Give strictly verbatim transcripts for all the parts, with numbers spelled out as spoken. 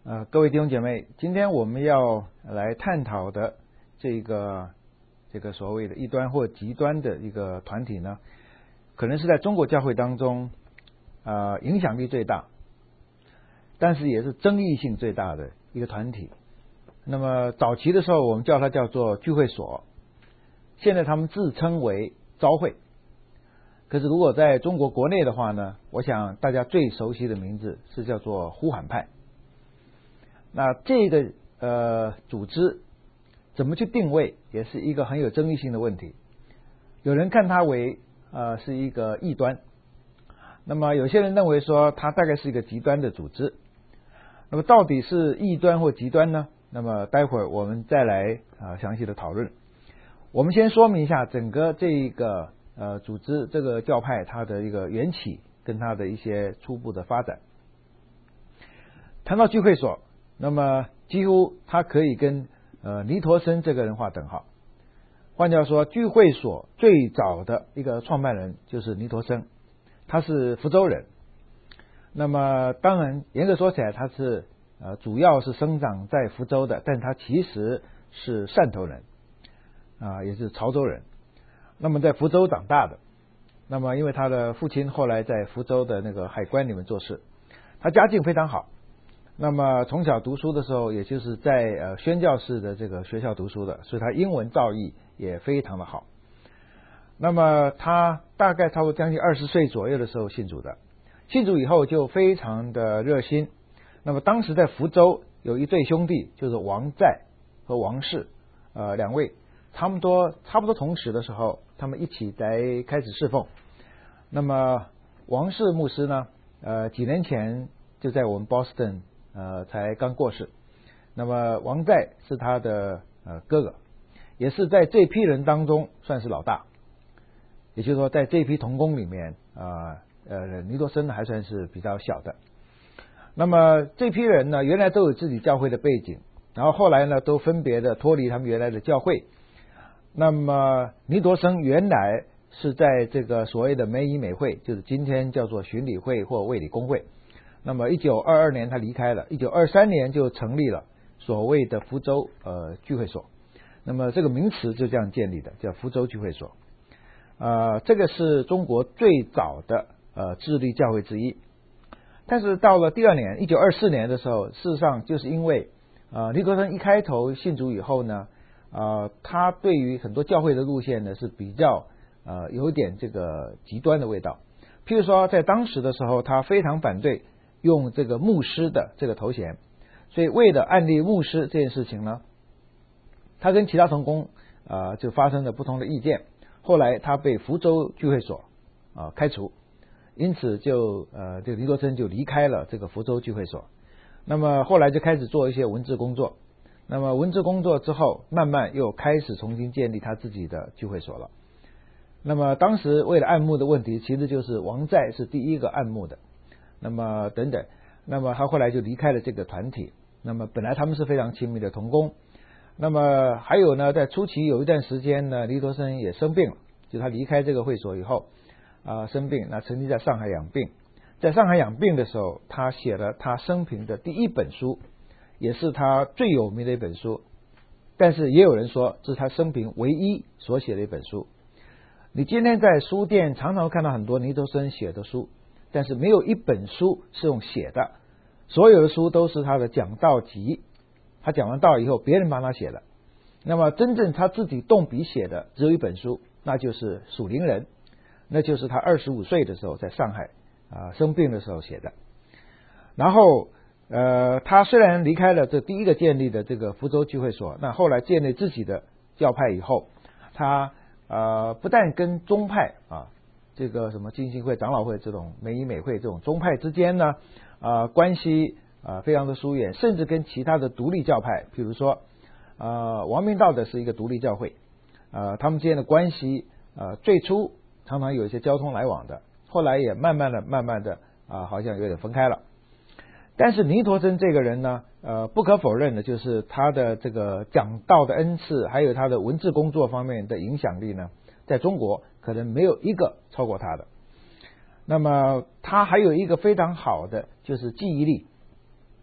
呃，各位弟兄姐妹，今天我们要来探讨的这个这个所谓的异端或极端的一个团体呢，可能是在中国教会当中，呃，影响力最大，但是也是争议性最大的一个团体。那么早期的时候，我们叫它叫做聚会所，现在他们自称为召会。可是如果在中国国内的话呢，我想大家最熟悉的名字是叫做呼喊派。那这个呃组织怎么去定位，也是一个很有争议性的问题。有人看它为呃是一个异端，那么有些人认为说它大概是一个极端的组织。那么到底是异端或极端呢？那么待会儿我们再来啊详细的讨论。我们先说明一下整个这一个呃组织这个教派它的一个缘起跟它的一些初步的发展。谈到聚会所，那么几乎它可以跟呃尼陀生这个人划等号。换句话说，聚会所最早的一个创办人就是尼陀生，他是福州人。那么当然严格说起来，他是呃主要是生长在福州的，但他其实是汕头人啊、呃，也是潮州人。那么在福州长大的，那么因为他的父亲后来在福州的那个海关里面做事，他家境非常好。那么从小读书的时候，也就是在呃宣教士的这个学校读书的，所以他英文造诣也非常的好。那么他大概差不多将近二十岁左右的时候信主的，信主以后就非常的热心。那么当时在福州有一对兄弟，就是王在和王氏呃两位，差不多差不多同时的时候，他们一起来开始侍奉。那么王氏牧师呢，呃几年前就在我们 Boston 呃才刚过世。那么王在是他的呃哥哥，也是在这批人当中算是老大。也就是说，在这批同工里面啊呃, 呃尼陀生还算是比较小的。那么这批人呢，原来都有自己教会的背景，然后后来呢都分别的脱离他们原来的教会。那么尼陀生原来是在这个所谓的美以美会，就是今天叫做巡理会或卫理公会。那么一九二二年他离开了，一九二三年就成立了所谓的福州呃聚会所。那么这个名词就这样建立的，叫福州聚会所。呃，这个是中国最早的呃智力教会之一。但是到了第二年，一九二四年的时候，事实上就是因为呃尼陀生一开头信主以后呢，呃，他对于很多教会的路线呢是比较呃有点这个极端的味道。譬如说，在当时的时候，他非常反对用这个牧师的这个头衔，所以为了按立牧师这件事情呢，他跟其他同工啊、呃、就发生了不同的意见。后来他被福州聚会所啊、呃、开除，因此就呃这个尼陀生就离开了这个福州聚会所。那么后来就开始做一些文字工作。那么文字工作之后，慢慢又开始重新建立他自己的聚会所了。那么当时为了按牧的问题，其实就是王在是第一个按牧的。那么等等，那么他后来就离开了这个团体。那么本来他们是非常亲密的同工。那么还有呢，在初期有一段时间呢，尼陀生也生病了，就他离开这个会所以后啊、呃、生病，那曾经在上海养病。在上海养病的时候，他写了他生平的第一本书，也是他最有名的一本书。但是也有人说这是他生平唯一所写的一本书。你今天在书店常常看到很多尼陀生写的书，但是没有一本书是用写的，所有的书都是他的讲道集，他讲完道以后别人帮他写的。那么真正他自己动笔写的只有一本书，那就是属灵人，那就是他二十五岁的时候在上海啊、呃、生病的时候写的。然后呃他虽然离开了这第一个建立的这个福州聚会所，那后来建立自己的教派以后，他呃不但跟宗派啊这个什么浸信会、长老会这种美以美会这种宗派之间呢啊、呃、关系啊、呃、非常的疏远，甚至跟其他的独立教派，比如说呃王明道的是一个独立教会，呃他们之间的关系呃最初常常有一些交通来往的，后来也慢慢的慢慢的啊、呃、好像有点分开了。但是尼陀生这个人呢，呃，不可否认的就是他的这个讲道的恩赐，还有他的文字工作方面的影响力呢，在中国可能没有一个超过他的。那么他还有一个非常好的就是记忆力，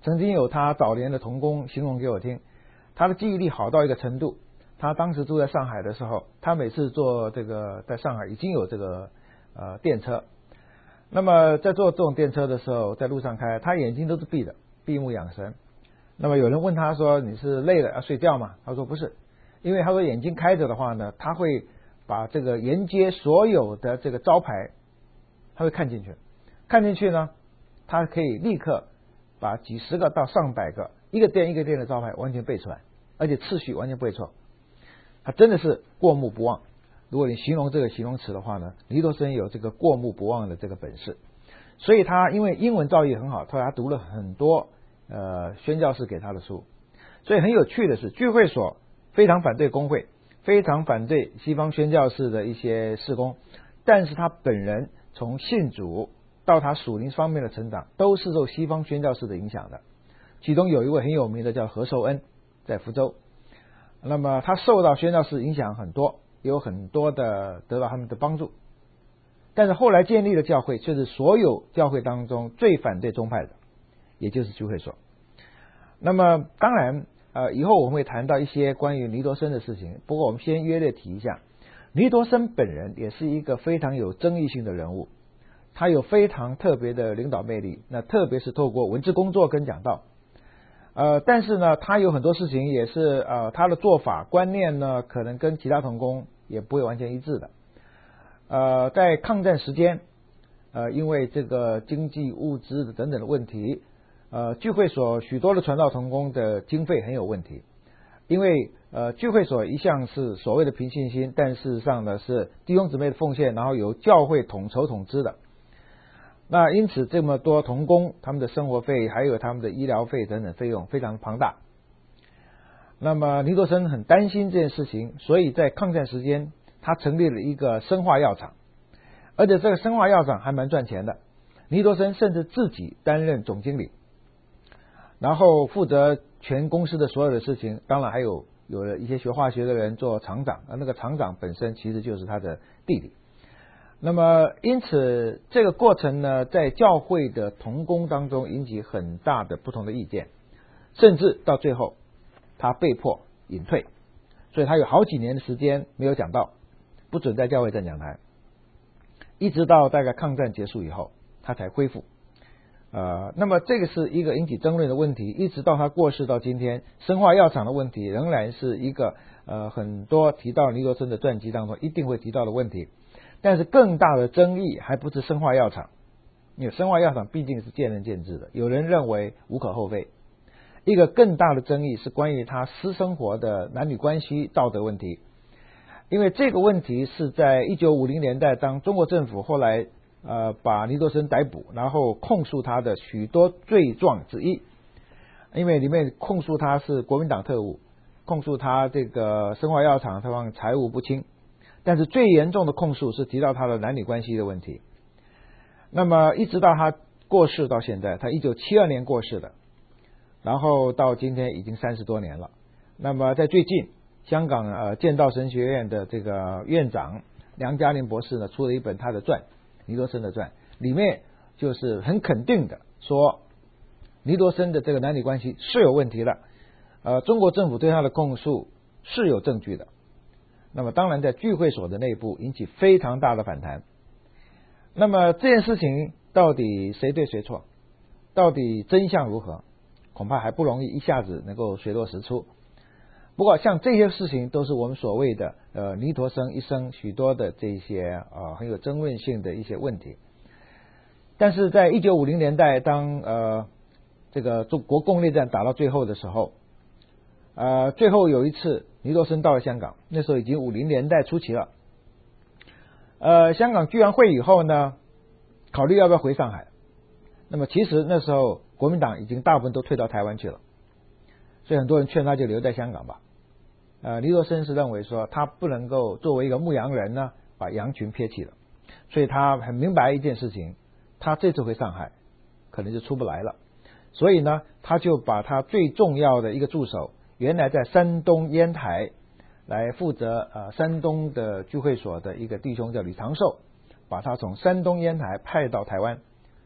曾经有他早年的同工形容给我听，他的记忆力好到一个程度，他当时住在上海的时候，他每次坐这个在上海已经有这个呃电车，那么在坐这种电车的时候，在路上开，他眼睛都是闭的，闭目养神。那么有人问他说你是累了要睡觉吗？他说不是，因为他说眼睛开着的话呢，他会把这个沿街所有的这个招牌他会看进去，看进去呢他可以立刻把几十个到上百个一个店一个店的招牌完全背出来，而且次序完全不会错，他真的是过目不忘。如果你形容这个形容词的话呢，尼多生有这个过目不忘的这个本事，所以他因为英文造诣很好，他读了很多呃宣教士给他的书。所以很有趣的是，聚会所非常反对公会，非常反对西方宣教士的一些事工，但是他本人从信主到他属灵方面的成长都是受西方宣教士的影响的。其中有一位很有名的叫何寿恩，在福州，那么他受到宣教士影响很多，有很多的得到他们的帮助，但是后来建立的教会却是所有教会当中最反对宗派的，也就是聚会所。那么当然呃，以后我们会谈到一些关于尼多生的事情，不过我们先约略提一下，尼多生本人也是一个非常有争议性的人物，他有非常特别的领导魅力，那特别是透过文字工作跟讲道，呃，但是呢，他有很多事情也是呃，他的做法观念呢，可能跟其他同工也不会完全一致的。呃，在抗战时间，呃，因为这个经济物资等等的问题，呃，聚会所许多的传道同工的经费很有问题，因为呃，聚会所一向是所谓的凭信心，但事实上呢是弟兄姊妹的奉献，然后由教会统筹统支的。那因此这么多同工，他们的生活费还有他们的医疗费等等费用非常庞大。那么尼多生很担心这件事情，所以在抗战时间他成立了一个生化药厂，而且这个生化药厂还蛮赚钱的。尼多生甚至自己担任总经理，然后负责全公司的所有的事情，当然还有有了一些学化学的人做厂长，而那个厂长本身其实就是他的弟弟。那么因此这个过程呢，在教会的同工当中引起很大的不同的意见，甚至到最后他被迫隐退，所以他有好几年的时间没有讲道，不准在教会站讲台，一直到大概抗战结束以后他才恢复。呃，那么这个是一个引起争论的问题，一直到他过世到今天，生化药厂的问题仍然是一个呃很多提到尼多生的传记当中一定会提到的问题。但是更大的争议还不是生化药厂，因为生化药厂毕竟是见仁见智的，有人认为无可厚非。一个更大的争议是关于他私生活的男女关系道德问题，因为这个问题是在一九五零年代，当中国政府后来呃把尼多生逮捕，然后控诉他的许多罪状之一，因为里面控诉他是国民党特务，控诉他这个生化药厂他方财务不清，但是最严重的控诉是提到他的男女关系的问题。那么一直到他过世到现在，他一九七二年过世的，然后到今天已经三十多年了。那么在最近，香港呃剑道神学院的这个院长梁家麟博士呢出了一本他的传，尼多生的传，里面就是很肯定的说，尼多生的这个男女关系是有问题的，呃，中国政府对他的控诉是有证据的。那么当然在聚会所的内部引起非常大的反弹。那么这件事情到底谁对谁错，到底真相如何，恐怕还不容易一下子能够水落石出。不过像这些事情都是我们所谓的呃尼多生一生许多的这些呃很有争论性的一些问题。但是在一九五零年代，当呃这个中国共内战打到最后的时候，呃最后有一次尼多生到了香港，那时候已经五零年代初期了。呃，香港聚完会以后呢，考虑要不要回上海。那么其实那时候国民党已经大部分都退到台湾去了，所以很多人劝他就留在香港吧。呃，尼多生是认为说他不能够作为一个牧羊人呢，把羊群撇弃了，所以他很明白一件事情，他这次回上海可能就出不来了，所以呢，他就把他最重要的一个助手，原来在山东烟台来负责呃山东的聚会所的一个弟兄叫李长寿，把他从山东烟台派到台湾，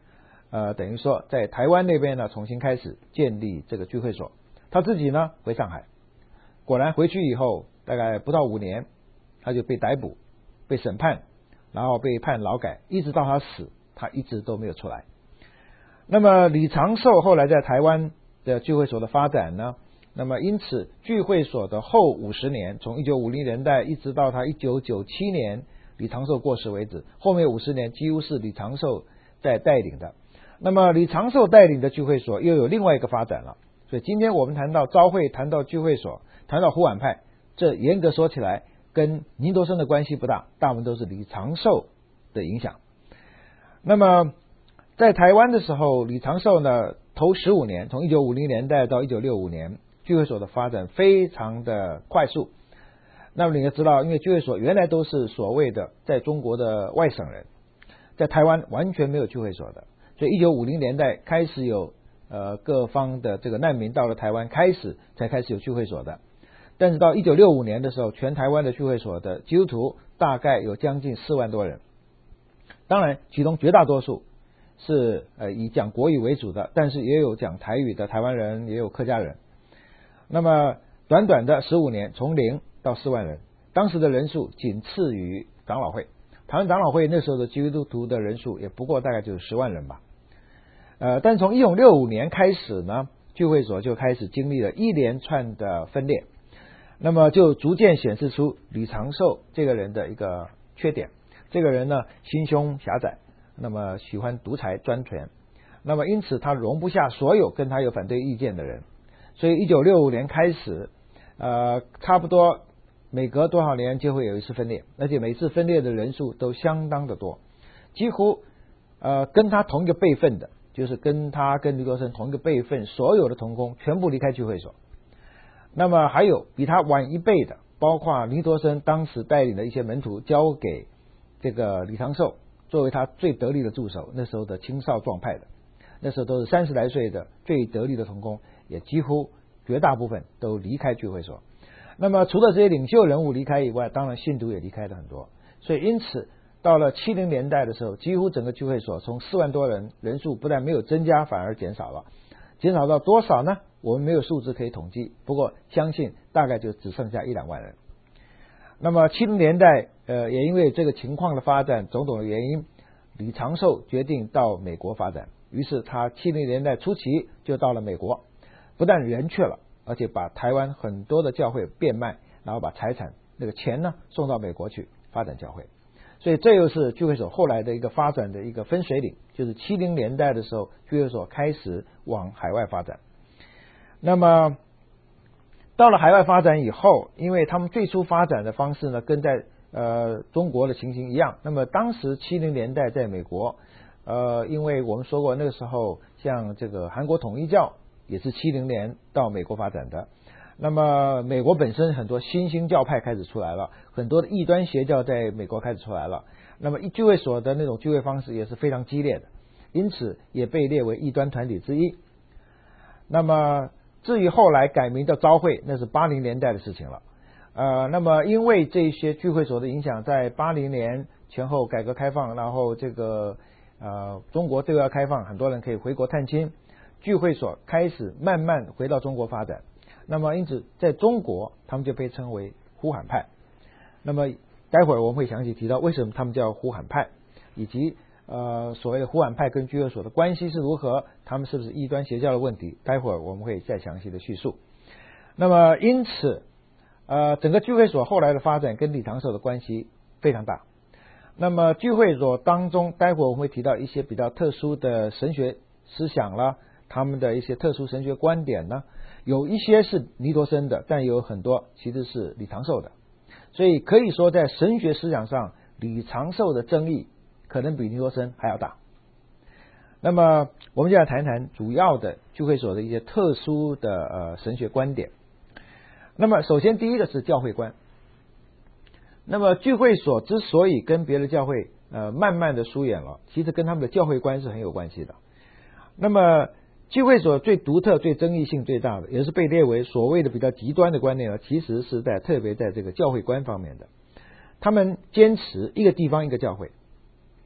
呃，等于说在台湾那边呢重新开始建立这个聚会所。他自己呢回上海，果然回去以后大概不到五年，他就被逮捕、被审判，然后被判劳改，一直到他死，他一直都没有出来。那么李长寿后来在台湾的聚会所的发展呢，那么因此聚会所的后五十年，从一九五零年代一直到他一九九七年李长寿过世为止，后面五十年几乎是李长寿在带领的。那么李长寿带领的聚会所又有另外一个发展了，所以今天我们谈到朝会，谈到聚会所，谈到胡碗派，这严格说起来跟倪柝声的关系不大，大部分都是李长寿的影响。那么在台湾的时候，李长寿呢头十五年，从一九五零年代到一九六五年，聚会所的发展非常的快速。那么你要知道，因为聚会所原来都是所谓的在中国的外省人，在台湾完全没有聚会所的，所以一九五零年代开始有呃各方的这个难民到了台湾，开始才开始有聚会所的。但是到一九六五年的时候，全台湾的聚会所的基督徒大概有将近四万多人，当然其中绝大多数是呃以讲国语为主的，但是也有讲台语的台湾人，也有客家人。那么短短的十五年，从零到四万人，当时的人数仅次于长老会。台湾长老会那时候的基督徒的人数也不过大概就是十万人吧。呃，但从一九六五年开始呢，聚会所就开始经历了一连串的分裂，那么就逐渐显示出李长寿这个人的一个缺点。这个人呢，心胸狭窄，那么喜欢独裁专权，那么因此他容不下所有跟他有反对意见的人。所以一九六五年开始，呃，差不多每隔多少年就会有一次分裂，而且每次分裂的人数都相当的多，几乎呃跟他同一个辈分的，就是跟他跟倪柝声同一个辈分，所有的同工全部离开聚会所。那么还有比他晚一辈的，包括倪柝声当时带领的一些门徒，交给这个李长寿作为他最得力的助手，那时候的青少壮派的，那时候都是三十来岁的最得力的同工，也几乎绝大部分都离开聚会所。那么除了这些领袖人物离开以外，当然信徒也离开了很多。所以因此到了七零年代的时候，几乎整个聚会所从四万多人，人数不但没有增加，反而减少了。减少到多少呢？我们没有数字可以统计，不过相信大概就只剩下一两万人。那么七零年代呃，也因为这个情况的发展，种种的原因，李长寿决定到美国发展。于是他七零年代初期就到了美国，不但人去了，而且把台湾很多的教会变卖，然后把财产那个钱呢送到美国去发展教会。所以这又是聚会所后来的一个发展的一个分水岭，就是七零年代的时候，聚会所开始往海外发展。那么到了海外发展以后，因为他们最初发展的方式呢，跟在呃中国的情形一样。那么当时七零年代在美国，呃，因为我们说过那个时候，像这个韩国统一教也是七零年到美国发展的。那么美国本身很多新兴教派开始出来了，很多的异端邪教在美国开始出来了。那么聚会所的那种聚会方式也是非常激烈的，因此也被列为异端团体之一。那么至于后来改名叫朝会，那是八零年代的事情了。呃，那么因为这些聚会所的影响，在八零年前后改革开放，然后这个呃中国对外开放，很多人可以回国探亲，聚会所开始慢慢回到中国发展。那么因此在中国他们就被称为呼喊派。那么待会儿我们会详细提到为什么他们叫呼喊派，以及呃所谓的呼喊派跟聚会所的关系是如何，他们是不是异端邪教的问题，待会儿我们会再详细的叙述。那么因此呃整个聚会所后来的发展跟李长寿的关系非常大。那么聚会所当中，待会儿我们会提到一些比较特殊的神学思想啦，他们的一些特殊神学观点呢，有一些是倪柝声的，但有很多其实是李长寿的。所以可以说在神学思想上，李长寿的争议可能比倪柝声还要大。那么我们就来谈谈主要的聚会所的一些特殊的呃神学观点。那么首先第一个是教会观。那么聚会所之所以跟别的教会呃慢慢的疏远了，其实跟他们的教会观是很有关系的。那么聚会所最独特、最争议性最大的，也是被列为所谓的比较极端的观念呢，其实是在特别在这个教会观方面的。他们坚持一个地方一个教会，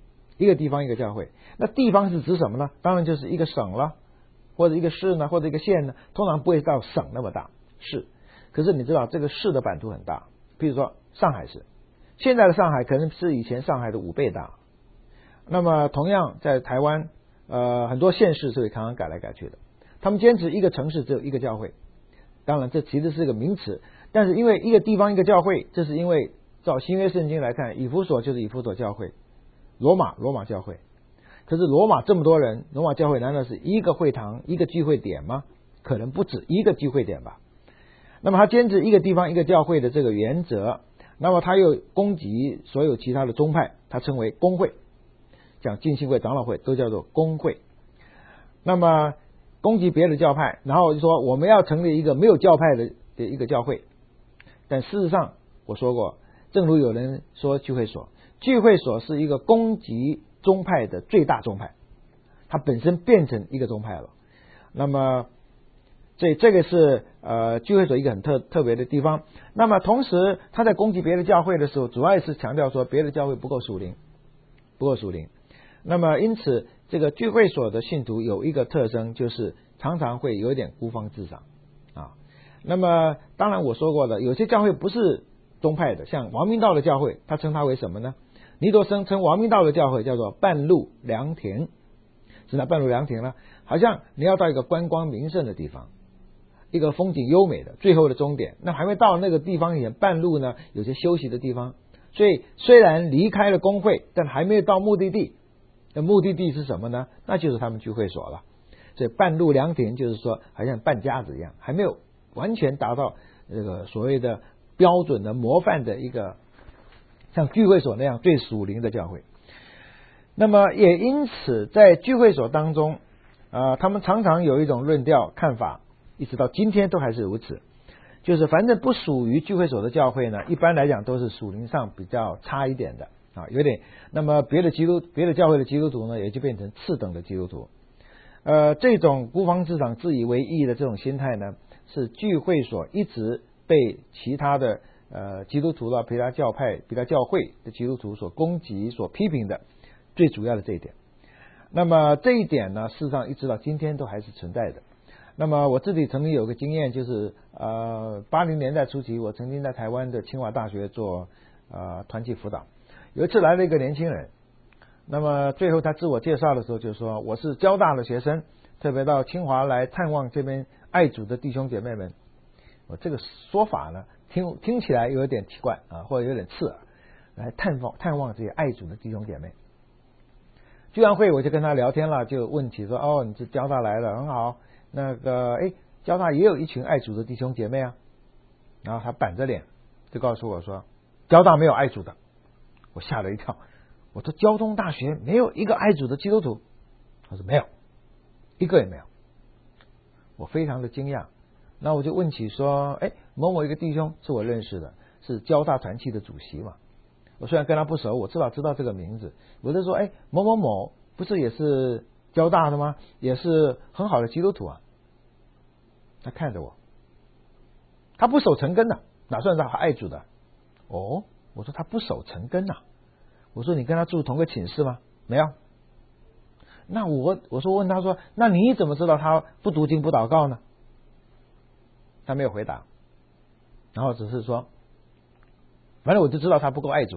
一个地方一个教会。那地方是指什么呢？当然就是一个省了，或者一个市呢，或者一个县呢，通常不会到省那么大，市。可是你知道这个市的版图很大，比如说上海市，现在的上海可能是以前上海的五倍大。那么同样在台湾，呃，很多县市是会常常改来改去的。他们坚持一个城市只有一个教会，当然这其实是个名词，但是因为一个地方一个教会，这是因为照新约圣经来看，以弗所就是以弗所教会，罗马罗马教会。可是罗马这么多人，罗马教会难道是一个会堂一个聚会点吗？可能不止一个聚会点吧。那么他坚持一个地方一个教会的这个原则，那么他又攻击所有其他的宗派，他称为公会，讲浸信会长老会都叫做公会。那么攻击别的教派，然后就说我们要成立一个没有教派的的一个教会。但事实上我说过，正如有人说聚会所，聚会所是一个攻击宗派的最大宗派，它本身变成一个宗派了。那么这这个是呃聚会所一个很特特别的地方。那么同时他在攻击别的教会的时候，主要是强调说别的教会不够属灵，不够属灵。那么因此这个聚会所的信徒有一个特征，就是常常会有一点孤芳自赏啊。那么当然我说过的，有些教会不是宗派的，像王明道的教会，他称它为什么呢？尼多生称王明道的教会叫做半路良田。是哪半路良田呢？好像你要到一个观光名胜的地方，一个风景优美的最后的终点，那还没到那个地方以前，半路呢有些休息的地方，所以虽然离开了公会，但还没有到目的地。那目的地是什么呢？那就是他们聚会所了。所以半路良田就是说好像半家子一样，还没有完全达到这个所谓的标准的模范的一个像聚会所那样最属灵的教会。那么也因此在聚会所当中啊、呃，他们常常有一种论调看法，一直到今天都还是如此，就是反正不属于聚会所的教会呢，一般来讲都是属灵上比较差一点的啊，有点。那么别的基督别的教会的基督徒呢，也就变成次等的基督徒。呃，这种孤芳自赏、自以为意的这种心态呢，是聚会所一直被其他的呃基督徒啦、其他教派、其他教会的基督徒所攻击、所批评的最主要的这一点。那么这一点呢，事实上一直到今天都还是存在的。那么我自己曾经有个经验，就是呃八零年代初期，我曾经在台湾的清华大学做呃团契辅导。有一次来了一个年轻人，那么最后他自我介绍的时候就说，我是交大的学生，特别到清华来探望这边爱主的弟兄姐妹们。我这个说法呢，听听起来有点奇怪啊，或者有点刺耳，来探望探望这些爱主的弟兄姐妹。聚完会我就跟他聊天了，就问起说，哦，你是交大来的，很好。那个哎，交大也有一群爱主的弟兄姐妹啊。然后他板着脸就告诉我说，交大没有爱主的。我吓了一跳，我说交通大学没有一个爱主的基督徒？他说没有，一个也没有。我非常的惊讶，那我就问起说，哎，某某一个弟兄是我认识的，是交大团契的主席嘛。我虽然跟他不熟，我至少知道这个名字。我就说，哎，某某某不是也是交大的吗？也是很好的基督徒啊。他看着我，他不守成根的、啊，哪算是爱主的？哦，我说他不守成根啊。我说你跟他住同个寝室吗？没有。那我我说问他说，那你怎么知道他不读经不祷告呢？他没有回答，然后只是说，反正我就知道他不够爱主。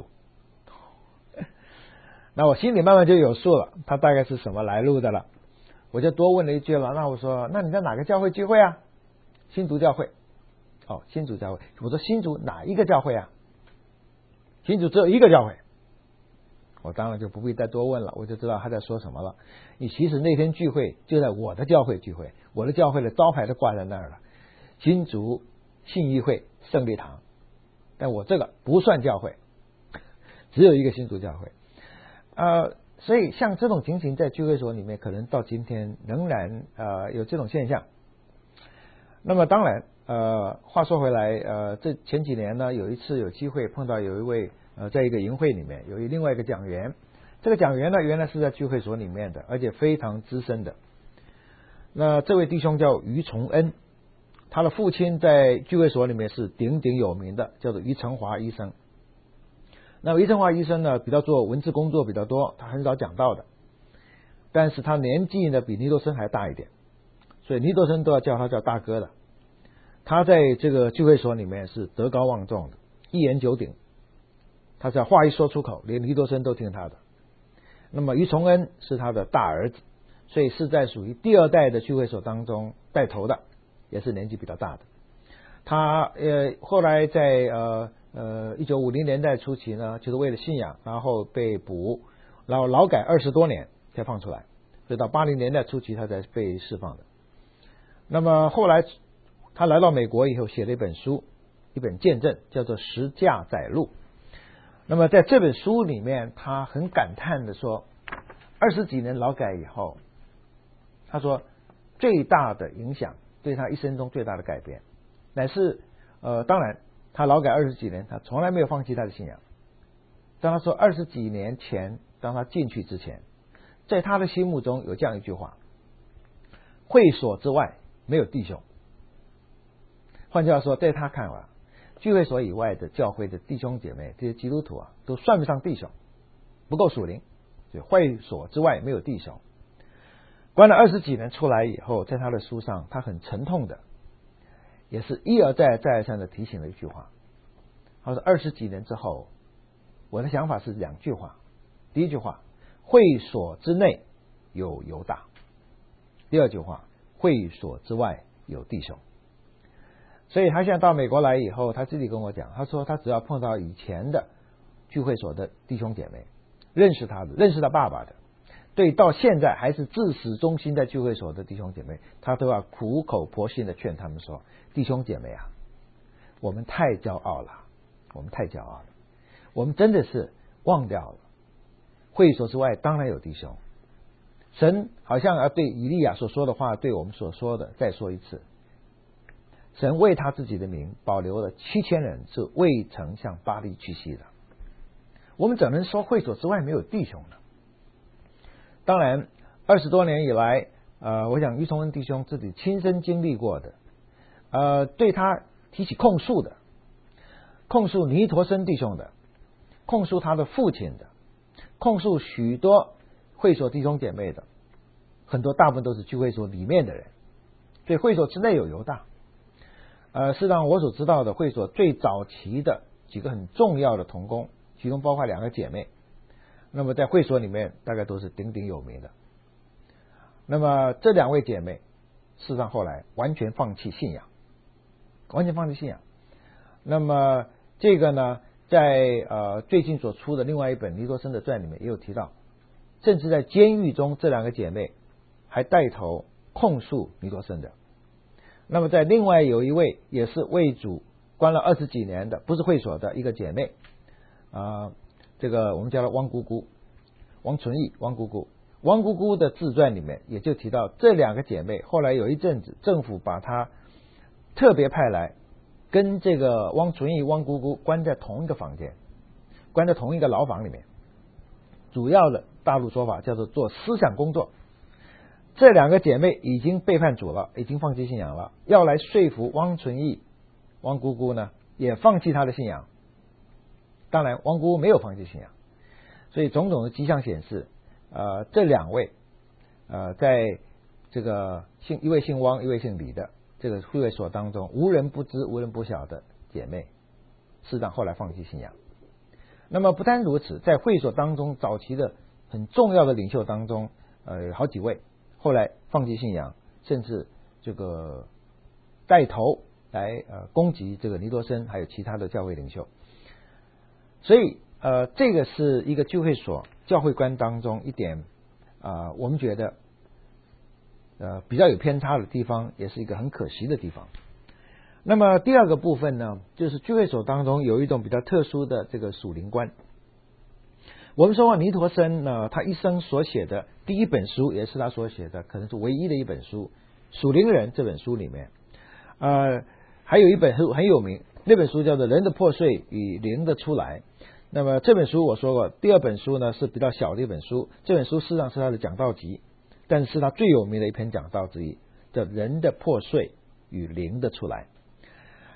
那我心里慢慢就有数了，他大概是什么来路的了。我就多问了一句了，那我说，那你在哪个教会聚会啊？新竹教会。哦，新竹教会。我说新竹哪一个教会啊？新竹只有一个教会。我当然就不必再多问了，我就知道他在说什么了。你其实那天聚会就在我的教会聚会，我的教会的招牌都挂在那儿了，新竹信义会胜利堂。但我这个不算教会，只有一个新竹教会。呃，所以像这种情形在聚会所里面，可能到今天仍然呃有这种现象。那么当然，呃，话说回来，呃，这前几年呢，有一次有机会碰到有一位呃，在一个营会里面有一另外一个讲员，这个讲员呢原来是在聚会所里面的，而且非常资深的。那这位弟兄叫于崇恩，他的父亲在聚会所里面是鼎鼎有名的，叫做于成华医生。 那么余承华医生呢，比较做文字工作比较多，他很少讲道的，但是他年纪呢比尼多生还大一点，所以尼多生都要叫他叫大哥的。他在这个聚会所里面是德高望重的，一言九鼎，他只要话一说出口，连尼多生都听他的。那么余崇恩是他的大儿子，所以是在属于第二代的聚会所当中带头的，也是年纪比较大的。他呃后来在呃呃一九五零年代初期呢，就是为了信仰，然后被捕，然后劳改二十多年才放出来，所以到八零年代初期他才被释放的。那么后来他来到美国以后，写了一本书，一本见证，叫做《十架载录》。那么在这本书里面，他很感叹的说，二十几年劳改以后，他说最大的影响，对他一生中最大的改变，乃是呃，当然他劳改二十几年，他从来没有放弃他的信仰。当他说二十几年前，当他进去之前，在他的心目中有这样一句话：会所之外没有弟兄。换句话说，在他看来，聚会所以外的教会的弟兄姐妹，这些基督徒啊，都算不上弟兄，不够属灵。所以会所之外没有弟兄。关了二十几年出来以后，在他的书上，他很沉痛的，也是一而再再而三的提醒了一句话。他说二十几年之后，我的想法是两句话。第一句话，会所之内有犹大；第二句话，会所之外有弟兄。所以他现在到美国来以后，他自己跟我讲，他说他只要碰到以前的聚会所的弟兄姐妹，认识他的，认识他爸爸的，对，到现在还是自始忠心在聚会所的弟兄姐妹，他都要苦口婆心的劝他们说，弟兄姐妹啊，我们太骄傲了，我们太骄傲了，我们真的是忘掉了，会所之外当然有弟兄。神好像要对以利亚所说的话，对我们所说的再说一次，神为他自己的名保留了七千人，是未曾向巴力屈膝的。我们怎能说会所之外没有弟兄呢？当然二十多年以来，呃，我想余崇恩弟兄自己亲身经历过的，呃，对他提起控诉的，控诉尼陀生弟兄的，控诉他的父亲的，控诉许多会所弟兄姐妹的，很多大部分都是聚会所里面的人，所以会所之内有犹大。呃，事实上我所知道的会所最早期的几个很重要的同工，其中包括两个姐妹，那么在会所里面大概都是鼎鼎有名的。那么这两位姐妹事实上后来完全放弃信仰，完全放弃信仰。那么这个呢，在呃最近所出的另外一本尼多生的传里面也有提到，甚至在监狱中这两个姐妹还带头控诉尼多生的。那么在另外有一位也是为主关了二十几年的，不是会所的一个姐妹啊、呃，这个我们叫她汪姑姑，汪纯义，汪姑姑。汪姑姑的自传里面也就提到，这两个姐妹后来有一阵子政府把她特别派来跟这个汪纯义、汪姑姑关在同一个房间，关在同一个牢房里面，主要的大陆说法叫做做思想工作。这两个姐妹已经背叛主了，已经放弃信仰了，要来说服汪纯义、汪姑姑呢也放弃她的信仰。当然汪姑姑没有放弃信仰，所以种种的迹象显示，呃，这两位呃在这个姓一位姓汪一位姓李的这个会所当中，无人不知无人不晓的姐妹，事实上后来放弃信仰。那么不单如此，在会所当中早期的很重要的领袖当中，呃，好几位后来放弃信仰，甚至这个带头来呃攻击这个尼多生还有其他的教会领袖。所以呃，这个是一个聚会所教会观当中一点啊、呃，我们觉得呃比较有偏差的地方，也是一个很可惜的地方。那么第二个部分呢，就是聚会所当中有一种比较特殊的这个属灵观。我们说尼陀生呢，他一生所写的第一本书，也是他所写的可能是唯一的一本书，《属灵人》这本书里面，呃，还有一本很很有名，那本书叫做《人的破碎与灵的出来》。那么这本书我说过，第二本书呢是比较小的一本书，这本书事实上是他的讲道集，但是他最有名的一篇讲道之一，叫《人的破碎与灵的出来》。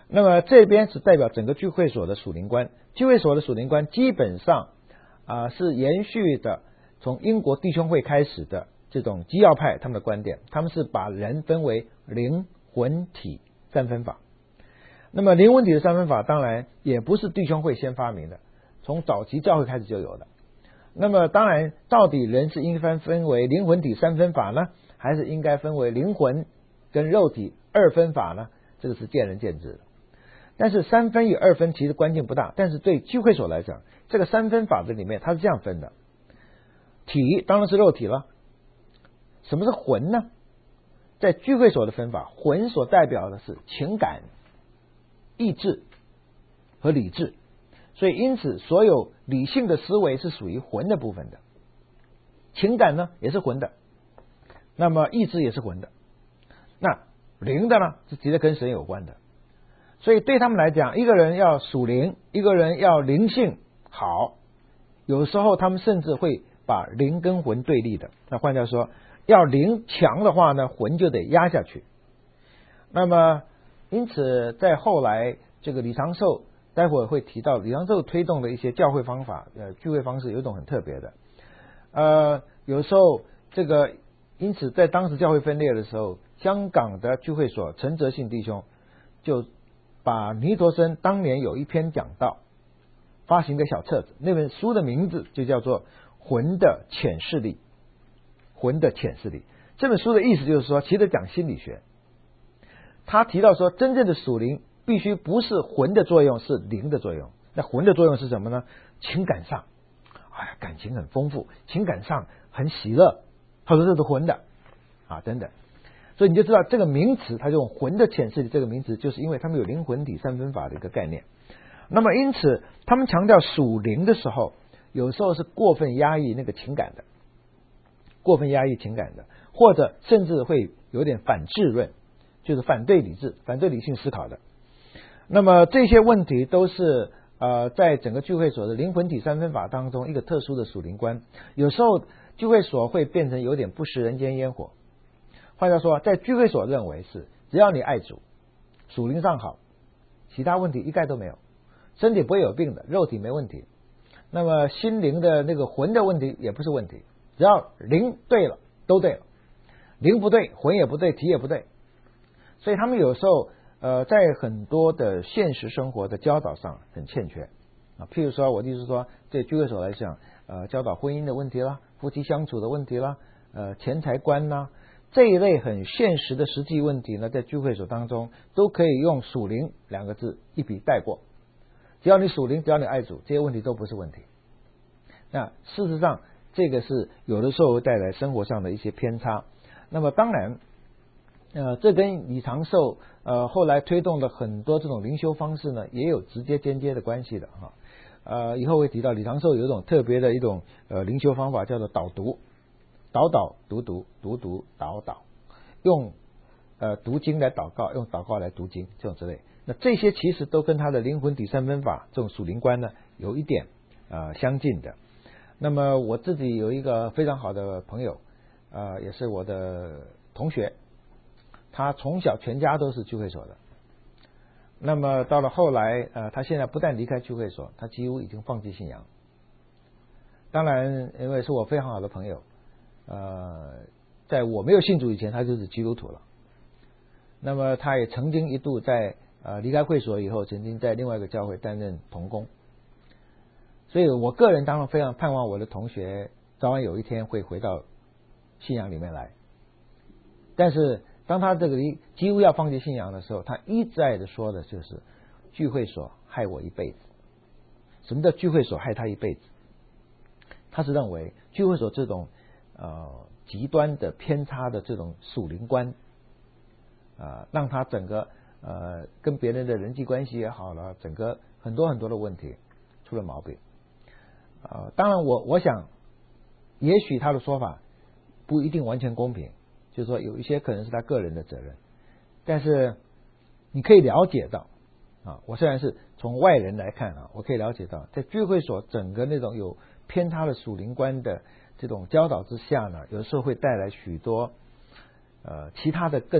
那么这边是代表整个聚会所的属灵观，聚会所的属灵观基本上啊、呃、是延续的从英国弟兄会开始的这种基要派他们的观点，他们是把人分为灵魂体三分法。那么灵魂体的三分法当然也不是弟兄会先发明的，从早期教会开始就有的。那么当然到底人是应该分为灵魂体三分法呢，还是应该分为灵魂跟肉体二分法呢？这个是见仁见智的。但是三分与二分其实关键不大，但是对聚会所来讲，这个三分法则里面它是这样分的，体当然是肉体了。什么是魂呢？在聚会所的分法，魂所代表的是情感、意志和理智，所以因此所有理性的思维是属于魂的部分的，情感呢也是魂的，那么意志也是魂的，那灵的呢是直接跟神有关的。所以对他们来讲，一个人要属灵，一个人要灵性好，有时候他们甚至会把灵跟魂对立的。那换句话说，要灵强的话呢，魂就得压下去。那么因此在后来这个李长寿待会儿会提到，李长寿推动的一些教会方法呃聚会方式有一种很特别的，呃有时候这个因此在当时教会分裂的时候，香港的聚会所陈哲信弟兄就把尼陀生当年有一篇讲道发行的小册子，那本书的名字就叫做魂的潜势力。魂的潜势力这本书的意思就是说，其实讲心理学，他提到说真正的属灵必须不是魂的作用，是灵的作用。那魂的作用是什么呢？情感上哎呀感情很丰富，情感上很喜乐，他说这是魂的啊等等。所以你就知道这个名词，它用魂的潜势力这个名词，就是因为他们有灵魂体三分法的一个概念。那么因此他们强调属灵的时候，有时候是过分压抑那个情感的，过分压抑情感的，或者甚至会有点反智论，就是反对理智、反对理性思考的。那么这些问题都是呃在整个聚会所的灵魂体三分法当中一个特殊的属灵观。有时候聚会所会变成有点不食人间烟火。换句话说，在聚会所认为是只要你爱主，属灵上好，其他问题一概都没有，身体不会有病的，肉体没问题，那么心灵的那个魂的问题也不是问题，只要灵对了都对了，灵不对魂也不对体也不对。所以他们有时候呃在很多的现实生活的教导上很欠缺啊，譬如说我就是说对聚会所来讲，呃教导婚姻的问题啦，夫妻相处的问题啦，呃钱财观啦，这一类很现实的实际问题呢，在聚会所当中都可以用属灵两个字一笔带过。只要你属灵，只要你爱主，这些问题都不是问题。那事实上这个是有的时候会带来生活上的一些偏差。那么当然呃，这跟李长寿呃后来推动的很多这种灵修方式呢，也有直接间接的关系的哈。呃，以后会提到李长寿有一种特别的一种呃灵修方法，叫做导读。导导读读读读导导，用呃读经来祷告，用祷告来读经，这种之类。那这些其实都跟他的灵魂体三分法这种属灵观呢有一点呃相近的。那么我自己有一个非常好的朋友，呃也是我的同学，他从小全家都是聚会所的。那么到了后来呃他现在不但离开聚会所，他几乎已经放弃信仰。当然因为是我非常好的朋友，呃，在我没有信主以前，他就是基督徒了。那么他也曾经一度在呃离开会所以后，曾经在另外一个教会担任同工。所以我个人当然非常盼望我的同学早晚有一天会回到信仰里面来。但是当他这个几乎要放弃信仰的时候，他一再的说的就是聚会所害我一辈子。什么叫聚会所害他一辈子？他是认为聚会所这种呃，极端的偏差的这种属灵观，啊、呃，让他整个呃跟别人的人际关系也好了，整个很多很多的问题出了毛病。呃，当然我我想，也许他的说法不一定完全公平，就是说有一些可能是他个人的责任，但是你可以了解到啊，我虽然是从外人来看啊，我可以了解到，在聚会所整个那种有偏差的属灵观的这种教导之下呢，有时候会带来许多呃其他的更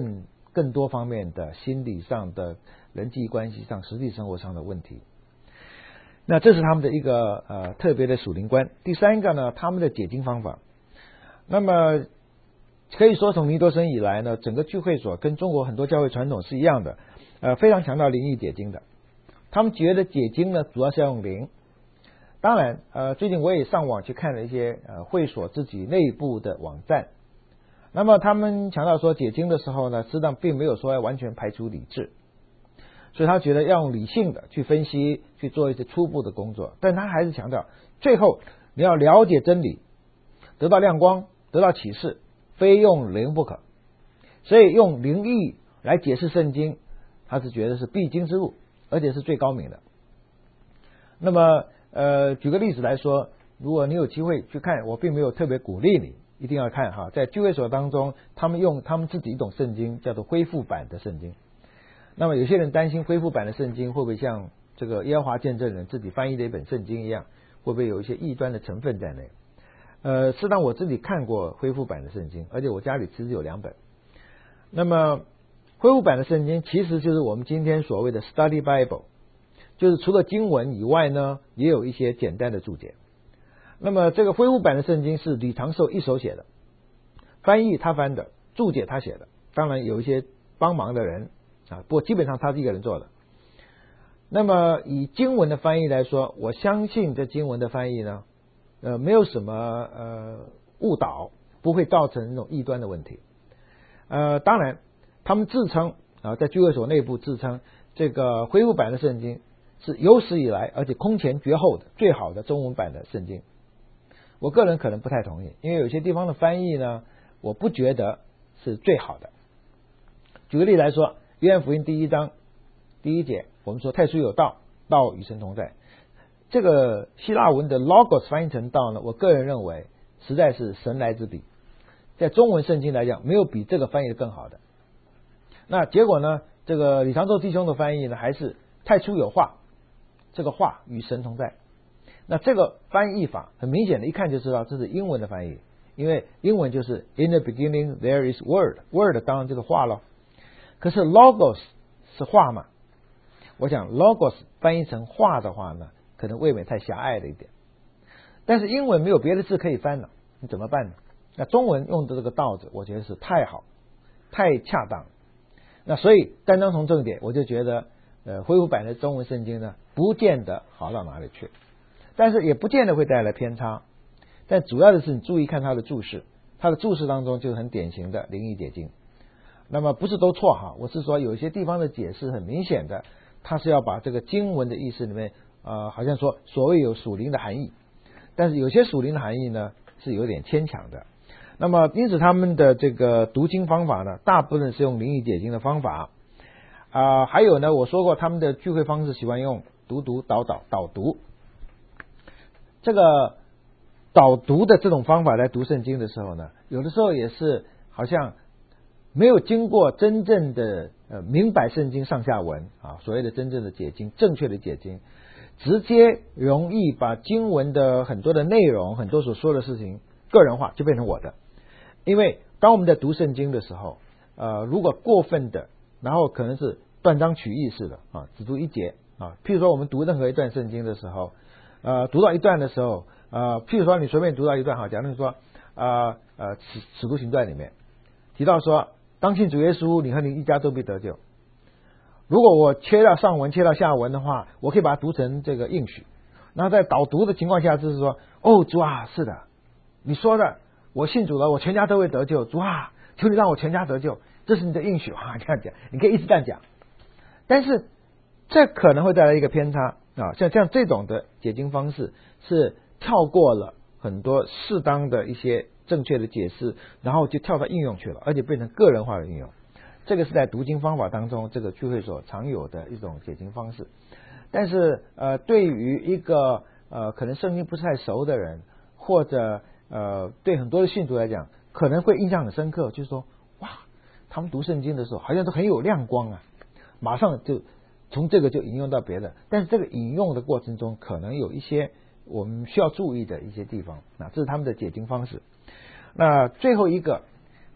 更多方面的心理上的、人际关系上、实际生活上的问题。那这是他们的一个呃特别的属灵观。第三个呢，他们的解经方法。那么可以说从尼多生以来呢，整个聚会所跟中国很多教会传统是一样的，呃，非常强调灵意解经的。他们觉得解经呢，主要是要用灵。当然，呃，最近我也上网去看了一些呃会所自己内部的网站。那么他们强调说，解经的时候呢，实际上并没有说要完全排除理智。所以他觉得要用理性的去分析，去做一些初步的工作，但他还是强调，最后你要了解真理，得到亮光，得到启示，非用灵不可。所以用灵意来解释圣经，他是觉得是必经之路，而且是最高明的。那么，呃，举个例子来说，如果你有机会去看，我并没有特别鼓励你一定要看哈，在聚会所当中，他们用他们自己一种圣经，叫做恢复版的圣经。那么有些人担心恢复版的圣经会不会像这个耶和华见证人自己翻译的一本圣经一样，会不会有一些异端的成分在内？呃，事实上我自己看过恢复版的圣经，而且我家里其实有两本。那么恢复版的圣经其实就是我们今天所谓的 Study Bible， 就是除了经文以外呢，也有一些简单的注解。那么这个恢复版的圣经是李长寿一手写的，翻译他翻的，注解他写的，当然有一些帮忙的人啊，不过基本上他是一个人做的。那么以经文的翻译来说，我相信这经文的翻译呢，呃，没有什么呃误导，不会造成那种异端的问题。呃，当然他们自称啊，在聚会所内部自称这个恢复版的圣经是有史以来而且空前绝后的最好的中文版的圣经。我个人可能不太同意，因为有些地方的翻译呢，我不觉得是最好的。举个例来说，约翰福音第一章第一节，我们说太初有道，道与神同在。这个希腊文的 logos 翻译成道呢，我个人认为实在是神来之笔，在中文圣经来讲，没有比这个翻译的更好的。那结果呢，这个李长寿弟兄的翻译呢，还是太初有话，这个话与神同在。那这个翻译法很明显的，一看就知道这是英文的翻译，因为英文就是 In the beginning there is word， word 当然就是话咯。可是 logos 是话嘛？我想 logos 翻译成话的话呢，可能未免太狭隘了一点。但是英文没有别的字可以翻了，你怎么办呢？那中文用的这个道字，我觉得是太好，太恰当。那所以单单从这一点，我就觉得，呃，恢复版的中文圣经呢，不见得好到哪里去，但是也不见得会带来偏差。但主要的是你注意看它的注释，它的注释当中就是很典型的灵意解经。那么不是都错哈，我是说有些地方的解释很明显的，它是要把这个经文的意思里面，呃，好像说所谓有属灵的含义，但是有些属灵的含义呢是有点牵强的。那么因此他们的这个读经方法呢，大部分是用灵意解经的方法啊、呃，还有呢，我说过他们的聚会方式喜欢用读读导导导读，这个导读的这种方法来读圣经的时候呢，有的时候也是好像没有经过真正的呃明白圣经上下文啊，所谓的真正的解经，正确的解经，直接容易把经文的很多的内容，很多所说的事情个人化，就变成我的。因为当我们在读圣经的时候，呃，如果过分的，然后可能是断章取义式的啊，只读一节啊，譬如说我们读任何一段圣经的时候，呃，读到一段的时候，呃，譬如说你随便读到一段哈，假如说啊呃使使徒行传里面提到说，当信主耶稣，你和你一家都必得救。如果我切到上文切到下文的话，我可以把它读成这个应许。然后在导读的情况下，就是说，哦主啊，是的，你说的，我信主了，我全家都会得救。主啊，求你让我全家得救，这是你的应许啊，这样讲，你可以一直这样讲。但是这可能会带来一个偏差啊，像像这种的解经方式是跳过了很多适当的一些正确的解释，然后就跳到应用去了，而且变成个人化的应用。这个是在读经方法当中，这个聚会所常有的一种解经方式。但是呃，对于一个呃可能圣经不是太熟的人，或者呃对很多的信徒来讲，可能会印象很深刻，就是说哇，他们读圣经的时候好像都很有亮光啊，马上就从这个就引用到别的。但是这个引用的过程中，可能有一些我们需要注意的一些地方，那这是他们的解经方式。那最后一个，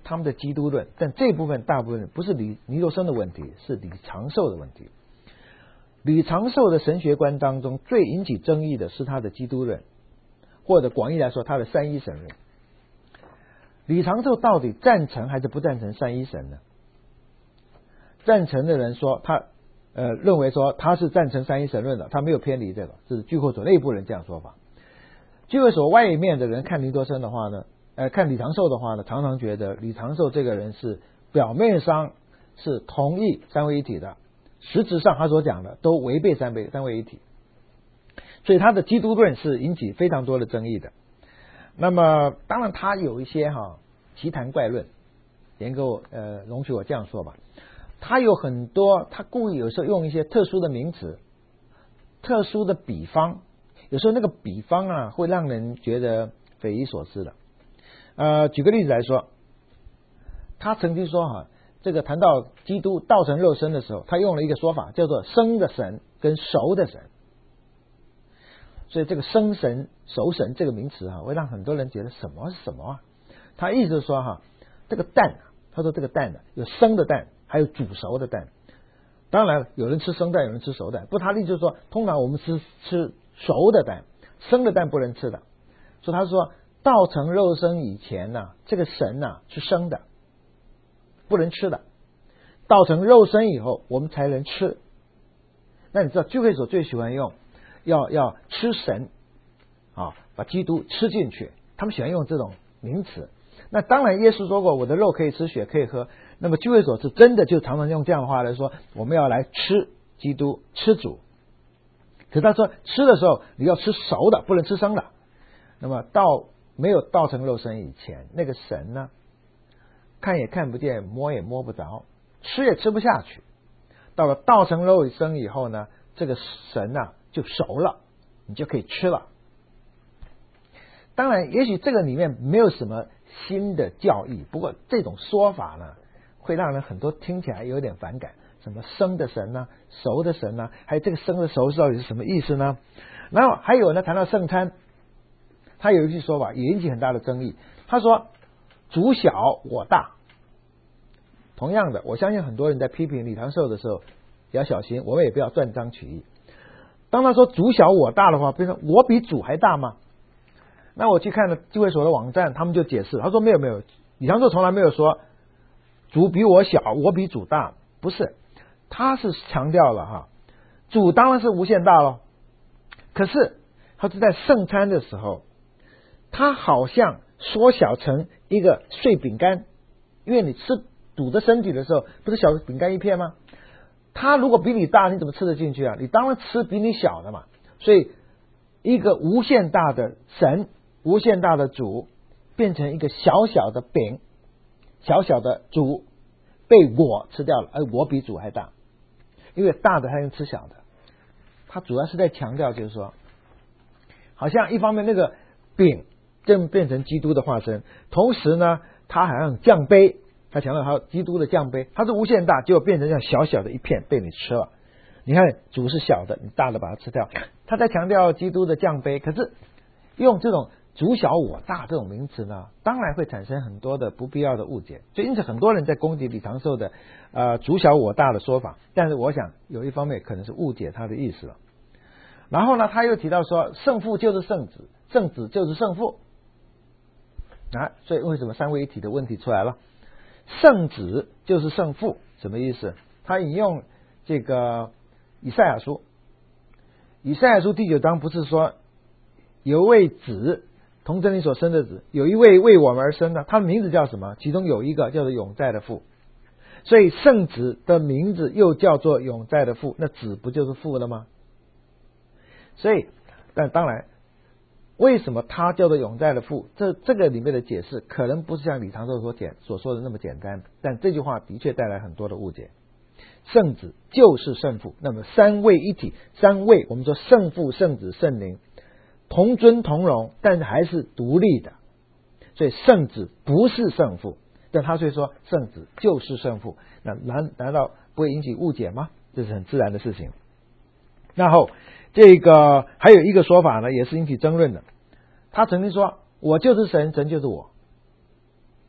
他们的基督论，但这部分大部分不是李尼罗森的问题，是李长寿的问题。李长寿的神学观当中最引起争议的是他的基督论，或者广义来说他的三一神论。李长寿到底赞成还是不赞成三一神呢？赞成的人说他呃认为说他是赞成三一神论的，他没有偏离这个，这是聚会所内部人这样说法。聚会所外面的人看尼多森的话呢，呃看李长寿的话呢，常常觉得李长寿这个人是表面上是同意三位一体的，实质上他所讲的都违背三位三位一体，所以他的基督论是引起非常多的争议的。那么当然他有一些哈奇谈怪论，严格呃容许我这样说吧，他有很多他故意有时候用一些特殊的名词、特殊的比方，有时候那个比方啊会让人觉得匪夷所思的。呃，举个例子来说，他曾经说哈，这个谈到基督道成肉身的时候，他用了一个说法叫做生的神跟熟的神。所以这个生神熟神这个名词啊，会让很多人觉得什么是什么啊？他意思是说哈，这个蛋，他说这个蛋呢有生的蛋，还有煮熟的蛋。当然有人吃生蛋，有人吃熟蛋，不，他的意思就是说，通常我们吃吃熟的蛋，生的蛋不能吃的。所以他说，道成肉身以前呢、啊，这个神呢、啊、是生的，不能吃的。道成肉身以后，我们才能吃。那你知道聚会所最喜欢用要要吃神啊，把基督吃进去，他们喜欢用这种名词。那当然耶稣说过我的肉可以吃，血可以喝，那么聚会所是真的就常常用这样的话来说，我们要来吃基督，吃主。可是他说吃的时候你要吃熟的，不能吃生的。那么到没有道成肉身以前，那个神呢看也看不见，摸也摸不着，吃也吃不下去。到了道成肉身以后呢，这个神啊就熟了，你就可以吃了。当然也许这个里面没有什么新的教义，不过这种说法呢会让人很多听起来有点反感，什么生的神呢、熟的神呢，还有这个生的熟到底是什么意思呢？然后还有呢谈到圣餐，他有一句说法也引起很大的争议，他说主小我大。同样的，我相信很多人在批评李长寿的时候也要小心，我们也不要断章取义。当他说主小我大的话，比如说我比主还大吗？那我去看了聚会所的网站，他们就解释，他说没有没有，李长寿从来没有说主比我小，我比主大，不是，他是强调了哈，主当然是无限大咯，可是他是在圣餐的时候，他好像缩小成一个碎饼干，因为你吃主的身体的时候不是小饼干一片吗？他如果比你大，你怎么吃得进去啊？你当然吃比你小的嘛。所以一个无限大的神，无限大的主变成一个小小的饼，小小的主被我吃掉了，而我比主还大，因为大的还能吃小的。他主要是在强调就是说，好像一方面那个饼正变成基督的化身，同时呢他好像降杯，他强调他基督的降杯，他是无限大，结果变成这样小小的一片被你吃了。你看主是小的，你大的把它吃掉，他在强调基督的降杯。可是用这种主小我大这种名词呢，当然会产生很多的不必要的误解，所以因此很多人在攻击李长寿的呃主小我大的说法，但是我想有一方面可能是误解他的意思了。然后呢他又提到说圣父就是圣子，圣子就是圣父啊，所以为什么三位一体的问题出来了？圣子就是圣父，什么意思？他引用这个以赛亚书，以赛亚书第九章不是说有位子，童贞女所生的子，有一位为我们而生的，他的名字叫什么？其中有一个叫做永在的父，所以圣子的名字又叫做永在的父，那子不就是父了吗？所以但当然为什么他叫做永在的父，这这个里面的解释可能不是像李长寿所简所说的那么简单，但这句话的确带来很多的误解。圣子就是圣父，那么三位一体，三位我们说圣父圣子圣灵同尊同荣，但是还是独立的，所以圣子不是圣父，但他却说圣子就是圣父，那难难道不会引起误解吗？这是很自然的事情。然后这个还有一个说法呢，也是引起争论的，他曾经说我就是神，神就是我。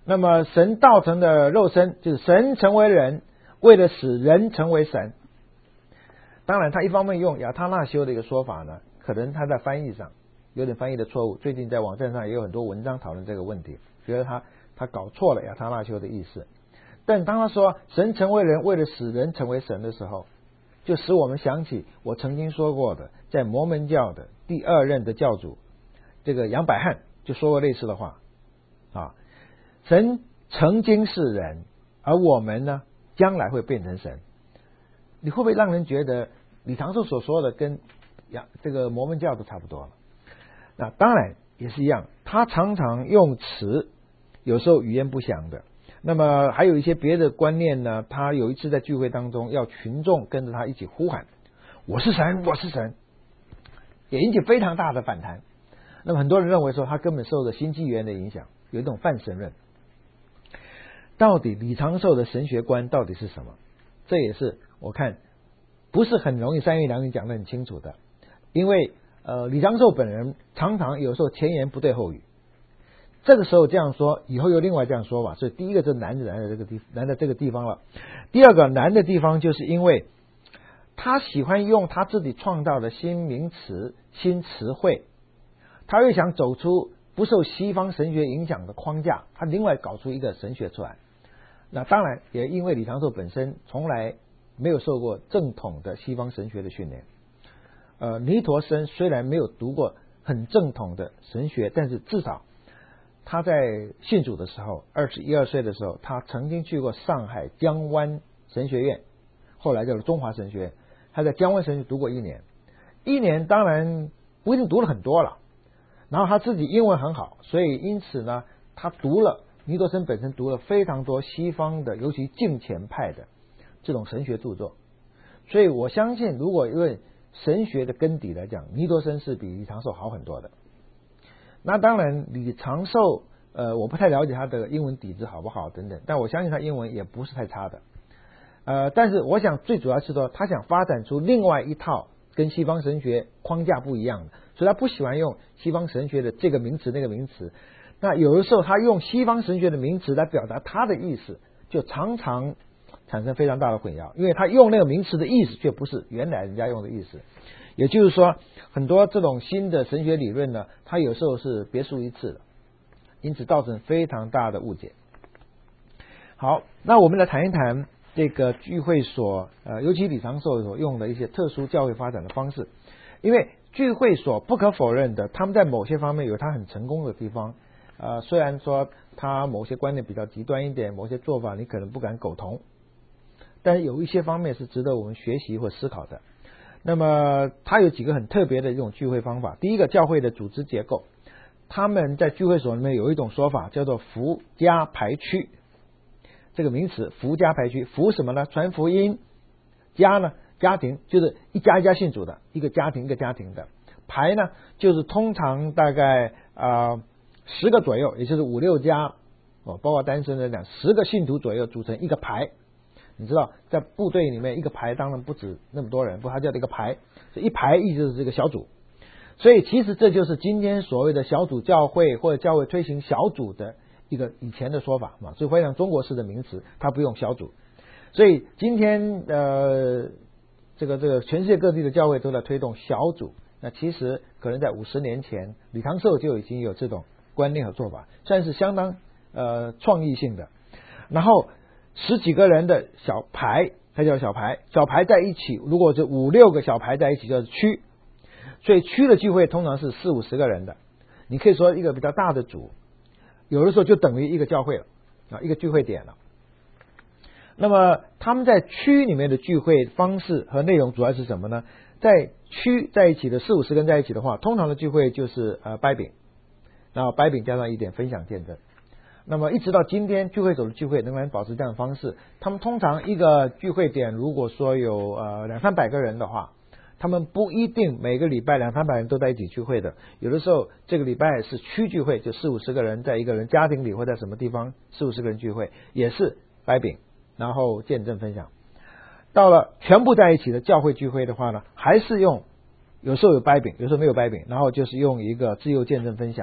那么神道成的肉身，就是神成为人，为了使人成为神。当然他一方面用亚他那修的一个说法呢，可能他在翻译上有点翻译的错误，最近在网站上也有很多文章讨论这个问题，觉得他他搞错了亚他那修的意思。但当他说神成为人，为了使人成为神的时候，就使我们想起我曾经说过的，在摩门教的第二任的教主这个杨百翰就说过类似的话啊，神曾经是人，而我们呢将来会变成神。你会不会让人觉得李长寿所说的跟这个摩门教都差不多了？那当然也是一样，他常常用词有时候语言不详的。那么还有一些别的观念呢，他有一次在聚会当中要群众跟着他一起呼喊我是神我是神，也引起非常大的反弹。那么很多人认为说他根本受了新纪元的影响，有一种泛神论。到底李长寿的神学观到底是什么？这也是我看不是很容易三言两语讲得很清楚的。因为呃李长寿本人常常有时候前言不对后语，这个时候这样说，以后又另外这样说吧，所以第一个就难就难在这个地难在这个地方了。第二个难的地方就是因为他喜欢用他自己创造的新名词新词汇，他又想走出不受西方神学影响的框架，他另外搞出一个神学出来。那当然也因为李长寿本身从来没有受过正统的西方神学的训练，呃，尼陀生虽然没有读过很正统的神学，但是至少他在信主的时候，二十一二岁的时候，他曾经去过上海江湾神学院，后来叫做中华神学院。他在江湾神学读过一年，一年当然不一定读了很多了。然后他自己英文很好，所以因此呢，他读了尼陀生本身读了非常多西方的，尤其敬虔派的这种神学著作。所以我相信，如果论神学的根底来讲，尼陀生是比李长寿好很多的。那当然李长寿呃，我不太了解他的英文底子好不好等等，但我相信他英文也不是太差的。呃，但是我想最主要是说他想发展出另外一套跟西方神学框架不一样的，所以他不喜欢用西方神学的这个名词那个名词。那有的时候他用西方神学的名词来表达他的意思，就常常产生非常大的混淆，因为他用那个名词的意思却不是原来人家用的意思。也就是说，很多这种新的神学理论呢，它有时候是别树一帜的，因此造成非常大的误解。好，那我们来谈一谈这个聚会所呃，尤其李长寿所用的一些特殊教会发展的方式。因为聚会所不可否认的，他们在某些方面有他很成功的地方。呃，虽然说他某些观念比较极端一点，某些做法你可能不敢苟同，但是有一些方面是值得我们学习或思考的。那么它有几个很特别的一种聚会方法。第一个，教会的组织结构，他们在聚会所里面有一种说法叫做福家排区。这个名词福家排区，福什么呢？传福音，家呢家庭，就是一家一家信主的，一个家庭一个家庭的。排呢就是通常大概啊十个左右，也就是五六家哦，包括单身的讲十个信徒左右组成一个排。你知道在部队里面一个排当然不止那么多人，不它叫一个排，所以一排意思就是这个小组。所以其实这就是今天所谓的小组教会或者教会推行小组的一个以前的说法嘛，所以非常中国式的名词，它不用小组。所以今天呃这个这个全世界各地的教会都在推动小组，那其实可能在五十年前李长寿就已经有这种观念和做法，算是相当呃创意性的。然后十几个人的小排，它叫小排，小排在一起，如果是五六个小排在一起叫区，所以区的聚会通常是四五十个人的，你可以说一个比较大的组，有的时候就等于一个教会了啊，一个聚会点了。那么他们在区里面的聚会方式和内容主要是什么呢？在区在一起的四五十个人在一起的话，通常的聚会就是呃掰饼，然后掰饼加上一点分享见证。那么一直到今天聚会所的聚会仍然保持这样的方式，他们通常一个聚会点如果说有呃两三百个人的话，他们不一定每个礼拜两三百人都在一起聚会的，有的时候这个礼拜是区聚会，就四五十个人在一个人家庭里或在什么地方四五十个人聚会，也是掰饼然后见证分享。到了全部在一起的教会聚会的话呢，还是用有时候有掰饼有时候没有掰饼，然后就是用一个自由见证分享。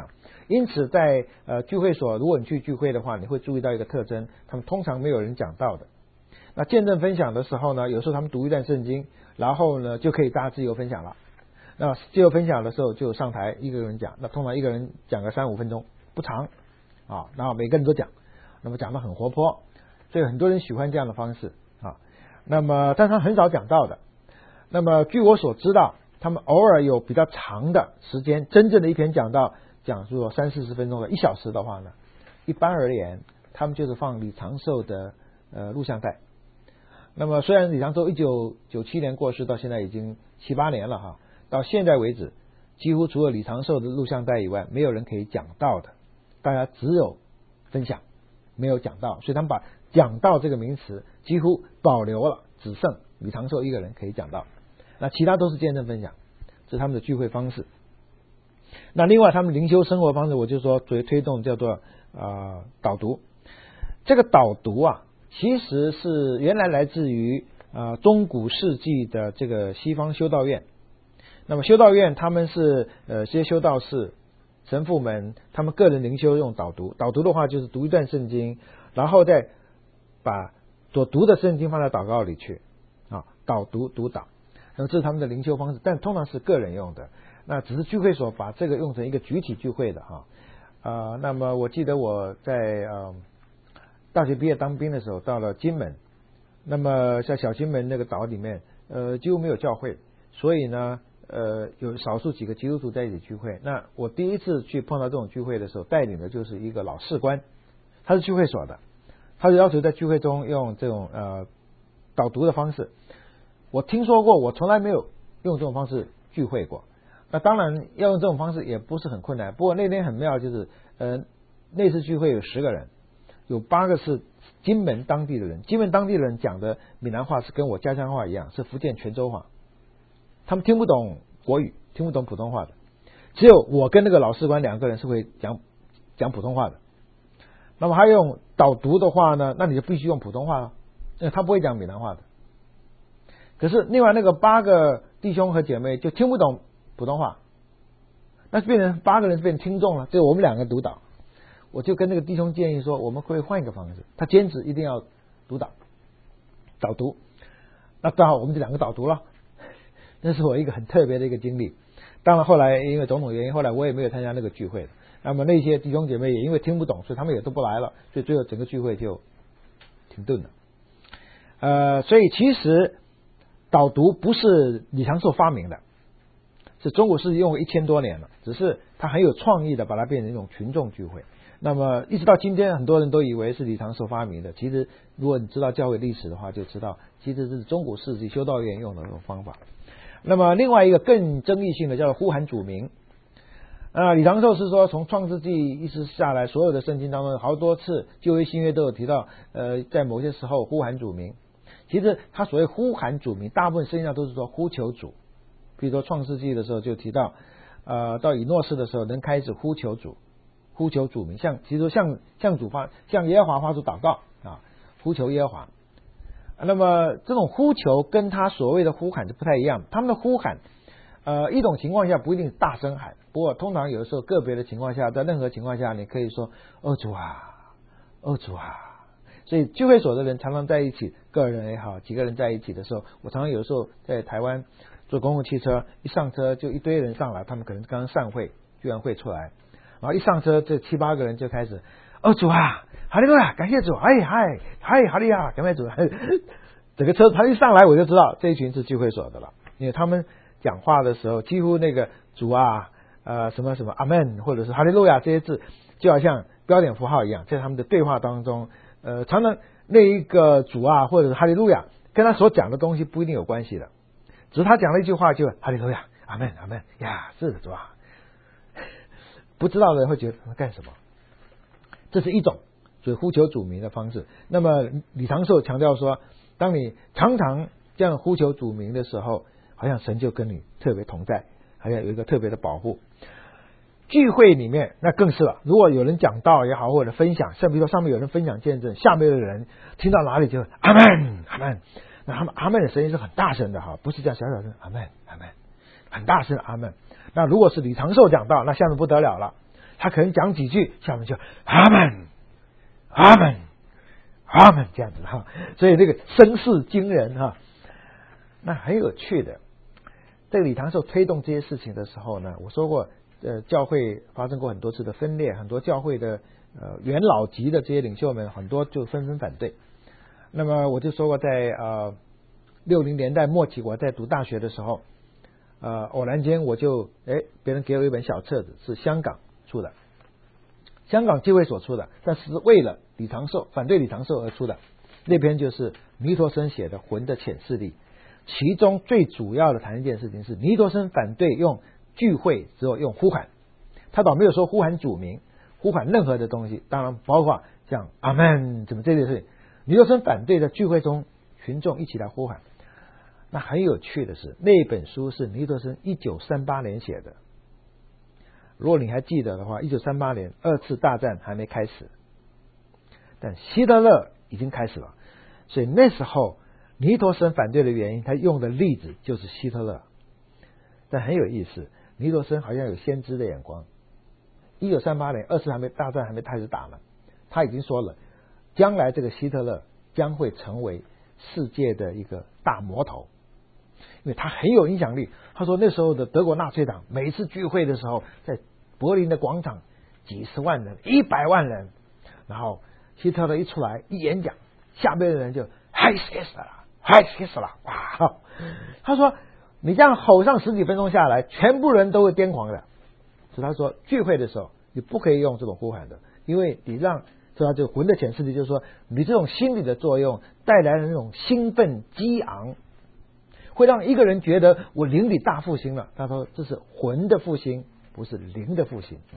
因此在呃聚会所，如果你去聚会的话，你会注意到一个特征，他们通常没有人讲道的。那见证分享的时候呢，有时候他们读一段圣经，然后呢就可以大家自由分享了。那自由分享的时候就上台一个人讲，那通常一个人讲个三五分钟，不长啊，然后每个人都讲，那么讲得很活泼，所以很多人喜欢这样的方式啊。那么但他很少讲道的。那么据我所知道，他们偶尔有比较长的时间，真正的一篇讲道讲述了三四十分钟的一小时的话呢，一般而言他们就是放李长寿的呃录像带。那么虽然李长寿一九九七年过世，到现在已经七八年了哈，到现在为止几乎除了李长寿的录像带以外，没有人可以讲道的，大家只有分享，没有讲道，所以他们把讲道这个名词几乎保留了，只剩李长寿一个人可以讲道，那其他都是见证分享，这是他们的聚会方式。那另外他们灵修生活方式，我就说作为推动叫做呃导读。这个导读啊，其实是原来来自于呃中古世纪的这个西方修道院。那么修道院他们是呃这些修道士神父们他们个人灵修用导读，导读的话就是读一段圣经，然后再把所读的圣经放在祷告里去啊，导读读导。那么这是他们的灵修方式，但通常是个人用的。那只是聚会所把这个用成一个集体聚会的哈啊、呃。那么我记得我在呃大学毕业当兵的时候，到了金门，那么在小金门那个岛里面，呃几乎没有教会，所以呢呃有少数几个基督徒在一起聚会。那我第一次去碰到这种聚会的时候，带领的就是一个老士官，他是聚会所的，他就要求在聚会中用这种呃导读的方式。我听说过，我从来没有用这种方式聚会过。那当然要用这种方式也不是很困难，不过那天很妙，就是呃那次聚会有十个人，有八个是金门当地的人，金门当地的人讲的闽南话是跟我家乡话一样，是福建泉州话，他们听不懂国语，听不懂普通话的，只有我跟那个老士官两个人是会讲讲普通话的。那么他用导读的话呢，那你就必须用普通话了，因为他不会讲闽南话的。可是另外那个八个弟兄和姐妹就听不懂普通话，那变成八个人变成听众了，就我们两个读导。我就跟那个弟兄建议说，我们可以换一个方式，他坚持一定要读导导读，那刚好我们就两个导读了，那是我一个很特别的一个经历。当然后来因为种种原因，后来我也没有参加那个聚会了。那么那些弟兄姐妹也因为听不懂，所以他们也都不来了，所以最后整个聚会就停顿了。呃，所以其实导读不是李长寿发明的，是中国世纪用了一千多年了，只是他很有创意的把它变成一种群众聚会。那么一直到今天，很多人都以为是李长寿发明的，其实如果你知道教会历史的话，就知道其实是中古世纪修道院用的那种方法。那么另外一个更争议性的叫做呼喊主名。啊，李长寿是说从创世纪一直下来，所有的圣经当中好多次旧约新约都有提到，呃，在某些时候呼喊主名。其实他所谓呼喊主名，大部分圣经上都是说呼求主。比如说创世纪的时候就提到，呃，到以诺士的时候能开始呼求主，呼求主名，像其实向向主发向耶和华发出祷告啊，呼求耶和华。那么这种呼求跟他所谓的呼喊是不太一样，他们的呼喊，呃，一种情况下不一定大声喊，不过通常有的时候个别的情况下，在任何情况下，你可以说哦主啊，哦主啊。所以聚会所的人常常在一起，个人也好，几个人在一起的时候，我常常有时候在台湾坐公共汽车，一上车就一堆人上来，他们可能刚刚散会，聚完会出来，然后一上车这七八个人就开始，哦主啊，哈利路亚，感谢主，哎嗨嗨哈利亚，感谢主，整个车他一上来我就知道这一群是聚会所的了，因为他们讲话的时候几乎那个主啊呃什么什么阿门或者是哈利路亚这些字就好像标点符号一样，在他们的对话当中，呃常常那一个主啊或者是哈利路亚跟他所讲的东西不一定有关系的，只是他讲了一句话就哈利路亚阿门阿门呀，是的主啊，不知道的人会觉得他干什么，这是一种所以呼求主名的方式。那么李长寿强调说，当你常常这样呼求主名的时候，好像神就跟你特别同在，好像有一个特别的保护。聚会里面那更是了，如果有人讲道也好，或者分享，像比如说上面有人分享见证，下面的人听到哪里就阿门阿门，那他们阿门的声音是很大声的哈，不是这样小小声阿门阿门，很大声的阿门。那如果是李长寿讲道，那下面不得了了， 他可能讲几句，下面就阿门阿门阿门这样子哈，所以这个声势惊人哈。那很有趣的，这个李唐寿推动这些事情的时候呢，我说过，呃，教会发生过很多次的分裂，很多教会的呃元老级的这些领袖们，很多就纷纷反对。那么我就说过在，在呃六零年代末期，我在读大学的时候，呃，偶然间我就哎，别人给我一本小册子，是香港出的，香港聚会所出的，但是为了李长寿反对李长寿而出的那篇就是尼陀生写的《魂的潜势力》，其中最主要的谈一件事情是尼陀生反对用聚会之后用呼喊，他倒没有说呼喊主名，呼喊任何的东西，当然包括像阿门怎么这件事情，尼陀生反对在聚会中群众一起来呼喊。那很有趣的是，那本书是尼陀生一九三八年写的。如果你还记得的话，一九三八年二次大战还没开始，但希特勒已经开始了，所以那时候尼陀生反对的原因，他用的例子就是希特勒。但很有意思，尼陀生好像有先知的眼光。一九三八年二次还没大战还没开始打呢，他已经说了，将来这个希特勒将会成为世界的一个大魔头。因为他很有影响力，他说那时候的德国纳粹党每次聚会的时候，在柏林的广场几十万人、一百万人，然后希特勒一出来一演讲，下面的人就嗨死了，嗨死了，哇！他说你这样吼上十几分钟下来，全部人都会癫狂的。所以他说聚会的时候你不可以用这种呼喊的，因为你让所以他就魂的潜势力，就是说你这种心理的作用带来的那种兴奋激昂，会让一个人觉得我灵里大复兴了。他说这是魂的复兴，不是灵的复兴。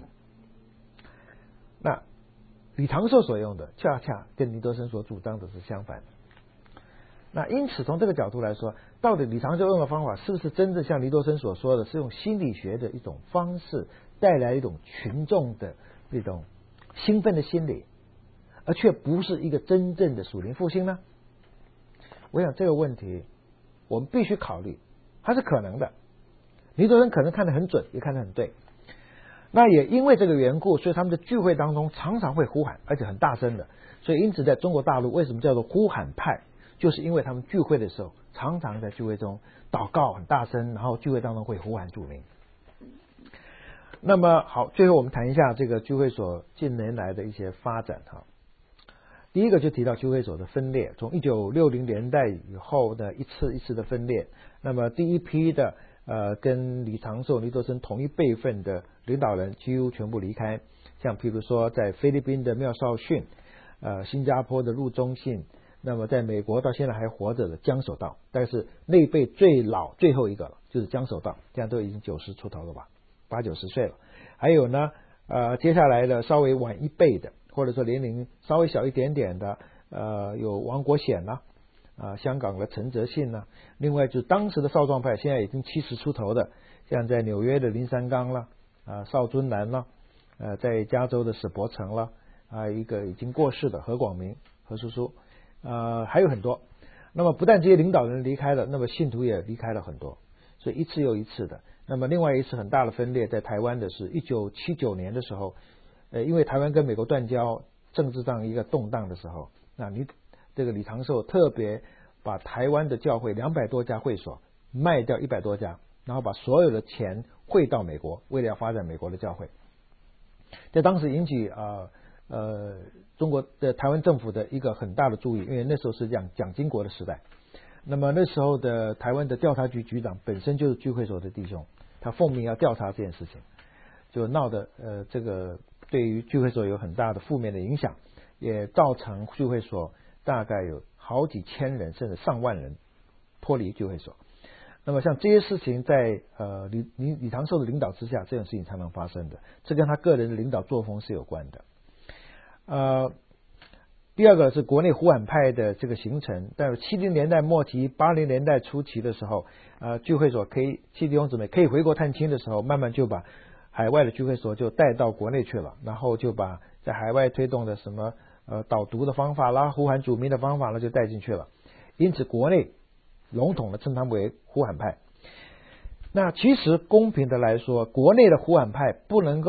那李长寿所用的恰恰跟尼陀生所主张的是相反的。那因此从这个角度来说，到底李长寿用的方法是不是真正像尼陀生所说的是用心理学的一种方式带来一种群众的一种兴奋的心理，而却不是一个真正的属灵复兴呢？我想这个问题我们必须考虑，它是可能的。尼陀生可能看得很准，也看得很对。那也因为这个缘故，所以他们的聚会当中常常会呼喊，而且很大声的。所以因此在中国大陆为什么叫做呼喊派，就是因为他们聚会的时候常常在聚会中祷告很大声，然后聚会当中会呼喊主名。那么好，最后我们谈一下这个聚会所近年来的一些发展哈。第一个就提到聚会所的分裂，从一九六零年代以后的一次一次的分裂。那么第一批的呃跟李长寿、尼陀生同一辈分的领导人几乎全部离开，像譬如说在菲律宾的妙少逊，呃新加坡的陆中信，那么在美国到现在还活着的江守道，但是那一辈最老最后一个了，就是江守道，这样都已经九十出头了吧，八九十岁了。还有呢呃接下来的稍微晚一辈的，或者说年龄稍微小一点点的，呃，有王国显啦、啊，啊，香港的陈泽信啦，另外就是当时的少壮派，现在已经七十出头的，像在纽约的林三刚啦，啊，邵尊南啦，呃，在加州的史伯成啦，啊，一个已经过世的何广明何叔叔，啊，还有很多。那么不但这些领导人离开了，那么信徒也离开了很多，所以一次又一次的。那么另外一次很大的分裂，在台湾的是一九七九年的时候。呃，因为台湾跟美国断交，政治上一个动荡的时候，那你这个李长寿特别把台湾的教会两百多家会所卖掉一百多家，然后把所有的钱汇到美国，为了要发展美国的教会，在当时引起啊 呃, 呃中国的台湾政府的一个很大的注意，因为那时候是讲蒋经国的时代。那么那时候的台湾的调查局局长本身就是聚会所的弟兄，他奉命要调查这件事情，就闹得呃这个。对于聚会所有很大的负面的影响，也造成聚会所大概有好几千人甚至上万人脱离聚会所。那么像这些事情在呃李李李长寿的领导之下，这种事情才能发生的，这跟他个人的领导作风是有关的。呃，第二个是国内呼喊派的这个形成，在七零年代末期、八零年代初期的时候，呃聚会所可以七弟兄姊妹可以回国探亲的时候，慢慢就把海外的聚会所就带到国内去了，然后就把在海外推动的什么呃导读的方法啦、呼喊主名的方法呢就带进去了。因此国内笼统的称他们为呼喊派。那其实公平的来说，国内的呼喊派不能够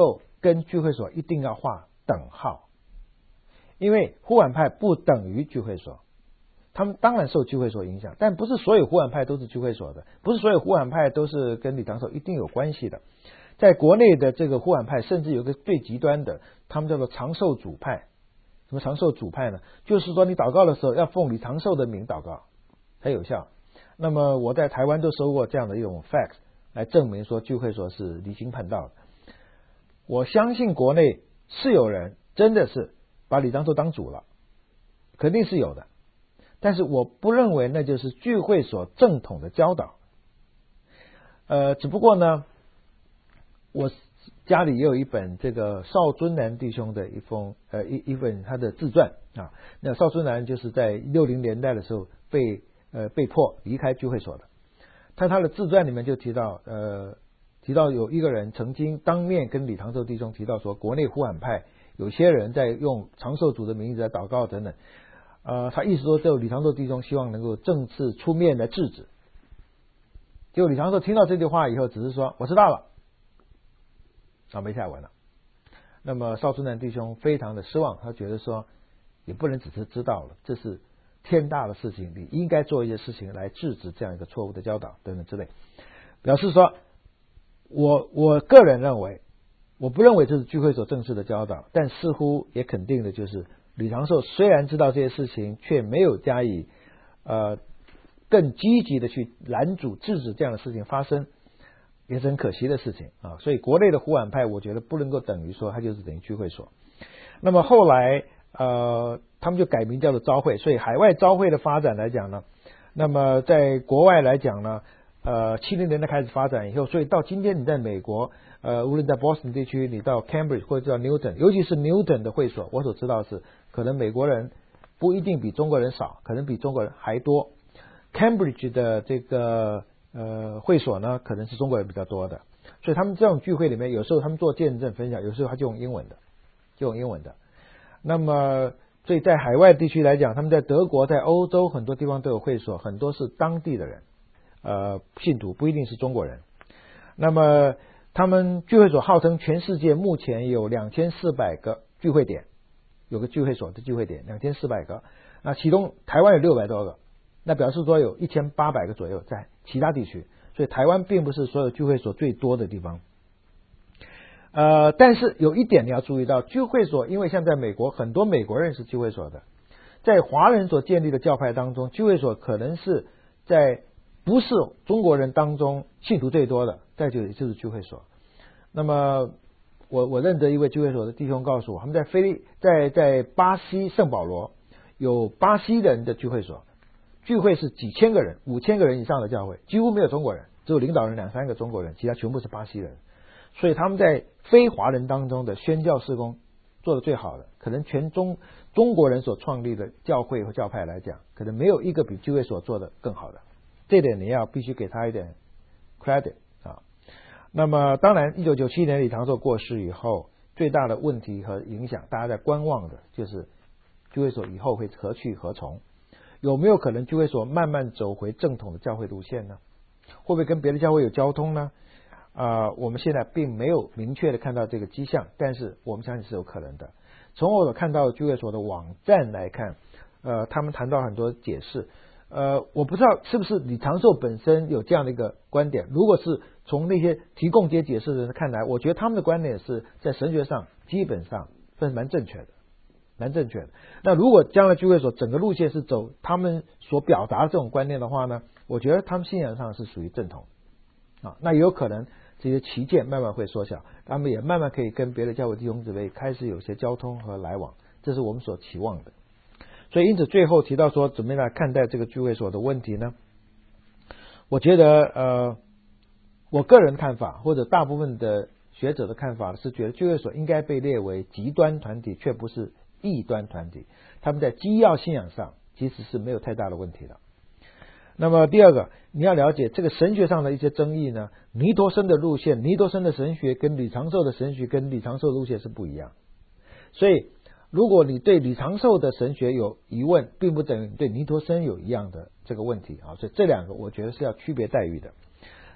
跟聚会所一定要画等号，因为呼喊派不等于聚会所，他们当然受聚会所影响，但不是所有呼喊派都是聚会所的，不是所有呼喊派都是跟李长寿一定有关系的。在国内的这个呼喊派，甚至有个最极端的，他们叫做长寿主派。什么长寿主派呢？就是说你祷告的时候要奉李长寿的名祷告才有效。那么我在台湾都收过这样的一种 facts 来证明说聚会所是离经叛道的。我相信国内是有人真的是把李长寿当主了，肯定是有的，但是我不认为那就是聚会所正统的教导。呃，只不过呢，我家里也有一本这个邵尊南弟兄的一封呃一一本他的自传啊。那邵尊南就是在六零年代的时候被呃被迫离开聚会所的。他他的自传里面就提到呃提到有一个人曾经当面跟李长寿弟兄提到说，国内呼喊派有些人在用长寿主的名字来祷告等等。呃，他意思说，就李长寿弟兄希望能够正式出面来制止。结果李长寿听到这句话以后，只是说我知道了。啊，没下文了。那么邵尊南弟兄非常的失望，他觉得说也不能只是知道了，这是天大的事情，你应该做一些事情来制止这样一个错误的教导等等之类。表示说，我我个人认为，我不认为这是聚会所正式的教导，但似乎也肯定的就是李长寿虽然知道这些事情，却没有加以呃更积极的去拦阻制止这样的事情发生。也是很可惜的事情啊，所以国内的呼喊派，我觉得不能够等于说它就是等于聚会所。那么后来呃，他们就改名叫做召会，所以海外召会的发展来讲呢，那么在国外来讲呢，呃，七零年代开始发展以后，所以到今天你在美国，呃，无论在 Boston 地区，你到 Cambridge 或者到 Newton， 尤其是 Newton 的会所，我所知道的是，可能美国人不一定比中国人少，可能比中国人还多。Cambridge 的这个呃，会所呢，可能是中国人比较多的，所以他们这种聚会里面，有时候他们做见证分享，有时候他就用英文的，就用英文的。那么，所以在海外地区来讲，他们在德国、在欧洲很多地方都有会所，很多是当地的人，呃，信徒不一定是中国人。那么，他们聚会所号称全世界目前有两千四百个聚会点，有个聚会所的聚会点两千四百个，那其中台湾有六百多个。那表示说有一千八百个左右在其他地区，所以台湾并不是所有聚会所最多的地方。呃，但是有一点你要注意到，聚会所因为像在美国，很多美国人是聚会所的，在华人所建立的教派当中，聚会所可能是在不是中国人当中信徒最多的，再就也就是聚会所。那么我我认得一位聚会所的弟兄告诉我，他们在菲利在在巴西圣保罗有巴西人的聚会所。聚会是几千个人，五千个人以上的教会，几乎没有中国人，只有领导人两三个中国人，其他全部是巴西人。所以他们在非华人当中的宣教事工做得最好的，可能全中中国人所创立的教会和教派来讲，可能没有一个比聚会所做的更好的。这点你要必须给他一点 credit 啊。那么当然，一九九七年李长寿过世以后，最大的问题和影响，大家在观望的就是聚会所以后会何去何从。有没有可能聚会所慢慢走回正统的教会路线呢？会不会跟别的教会有交通呢？啊、呃，我们现在并没有明确的看到这个迹象，但是我们相信是有可能的。从我所看到的聚会所的网站来看，呃，他们谈到很多解释，呃，我不知道是不是李长寿本身有这样的一个观点。如果是从那些提供这些解释的人看来，我觉得他们的观点是在神学上基本上算是蛮正确的。蛮正确的。那如果将来聚会所整个路线是走他们所表达的这种观念的话呢，我觉得他们信仰上是属于正统啊。那也有可能这些旗舰慢慢会缩小，他们也慢慢可以跟别的教会弟兄姊妹开始有些交通和来往，这是我们所期望的。所以因此最后提到说怎么样来看待这个聚会所的问题呢？我觉得呃，我个人看法或者大部分的学者的看法是觉得聚会所应该被列为极端团体，却不是异端团体，他们在基要信仰上其实是没有太大的问题的。那么第二个，你要了解这个神学上的一些争议呢，尼陀生的路线，尼陀生的神学跟李长寿的神学跟李长寿的路线是不一样。所以如果你对李长寿的神学有疑问，并不等于你对尼陀生有一样的这个问题啊。所以这两个我觉得是要区别待遇的。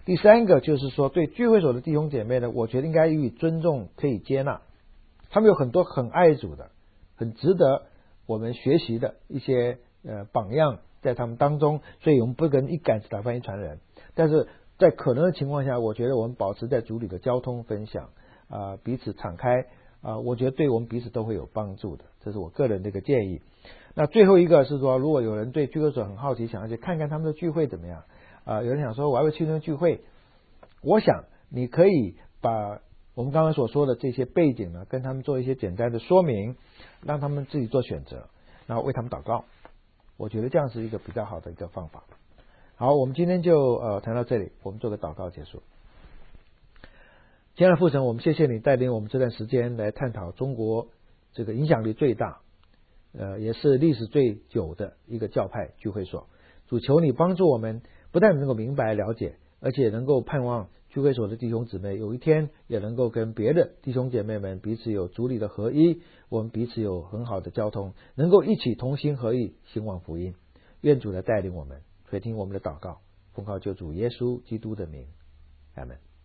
第三个就是说，对聚会所的弟兄姐妹呢，我觉得应该予以尊重，可以接纳。他们有很多很爱主的，很值得我们学习的一些呃榜样在他们当中，所以我们不跟一竿子打翻一船人。但是在可能的情况下，我觉得我们保持在主里的交通分享啊、呃，彼此敞开啊、呃，我觉得对我们彼此都会有帮助的，这是我个人的一个建议。那最后一个是说，如果有人对聚会所很好奇，想要去看看他们的聚会怎么样啊、呃，有人想说我还会去那个聚会，我想你可以把我们刚刚所说的这些背景呢，跟他们做一些简单的说明，让他们自己做选择，然后为他们祷告。我觉得这样是一个比较好的一个方法。好，我们今天就呃谈到这里，我们做个祷告结束。亲爱的父神，我们谢谢你带领我们这段时间来探讨中国这个影响力最大，呃，也是历史最久的一个教派聚会所。主，求你帮助我们，不但能够明白了解，而且能够盼望聚会所的弟兄姊妹有一天也能够跟别的弟兄姐妹们彼此有主里的合一，我们彼此有很好的交通，能够一起同心合意兴旺福音。愿主来带领我们，垂听我们的祷告，奉靠救主耶稣基督的名，阿们。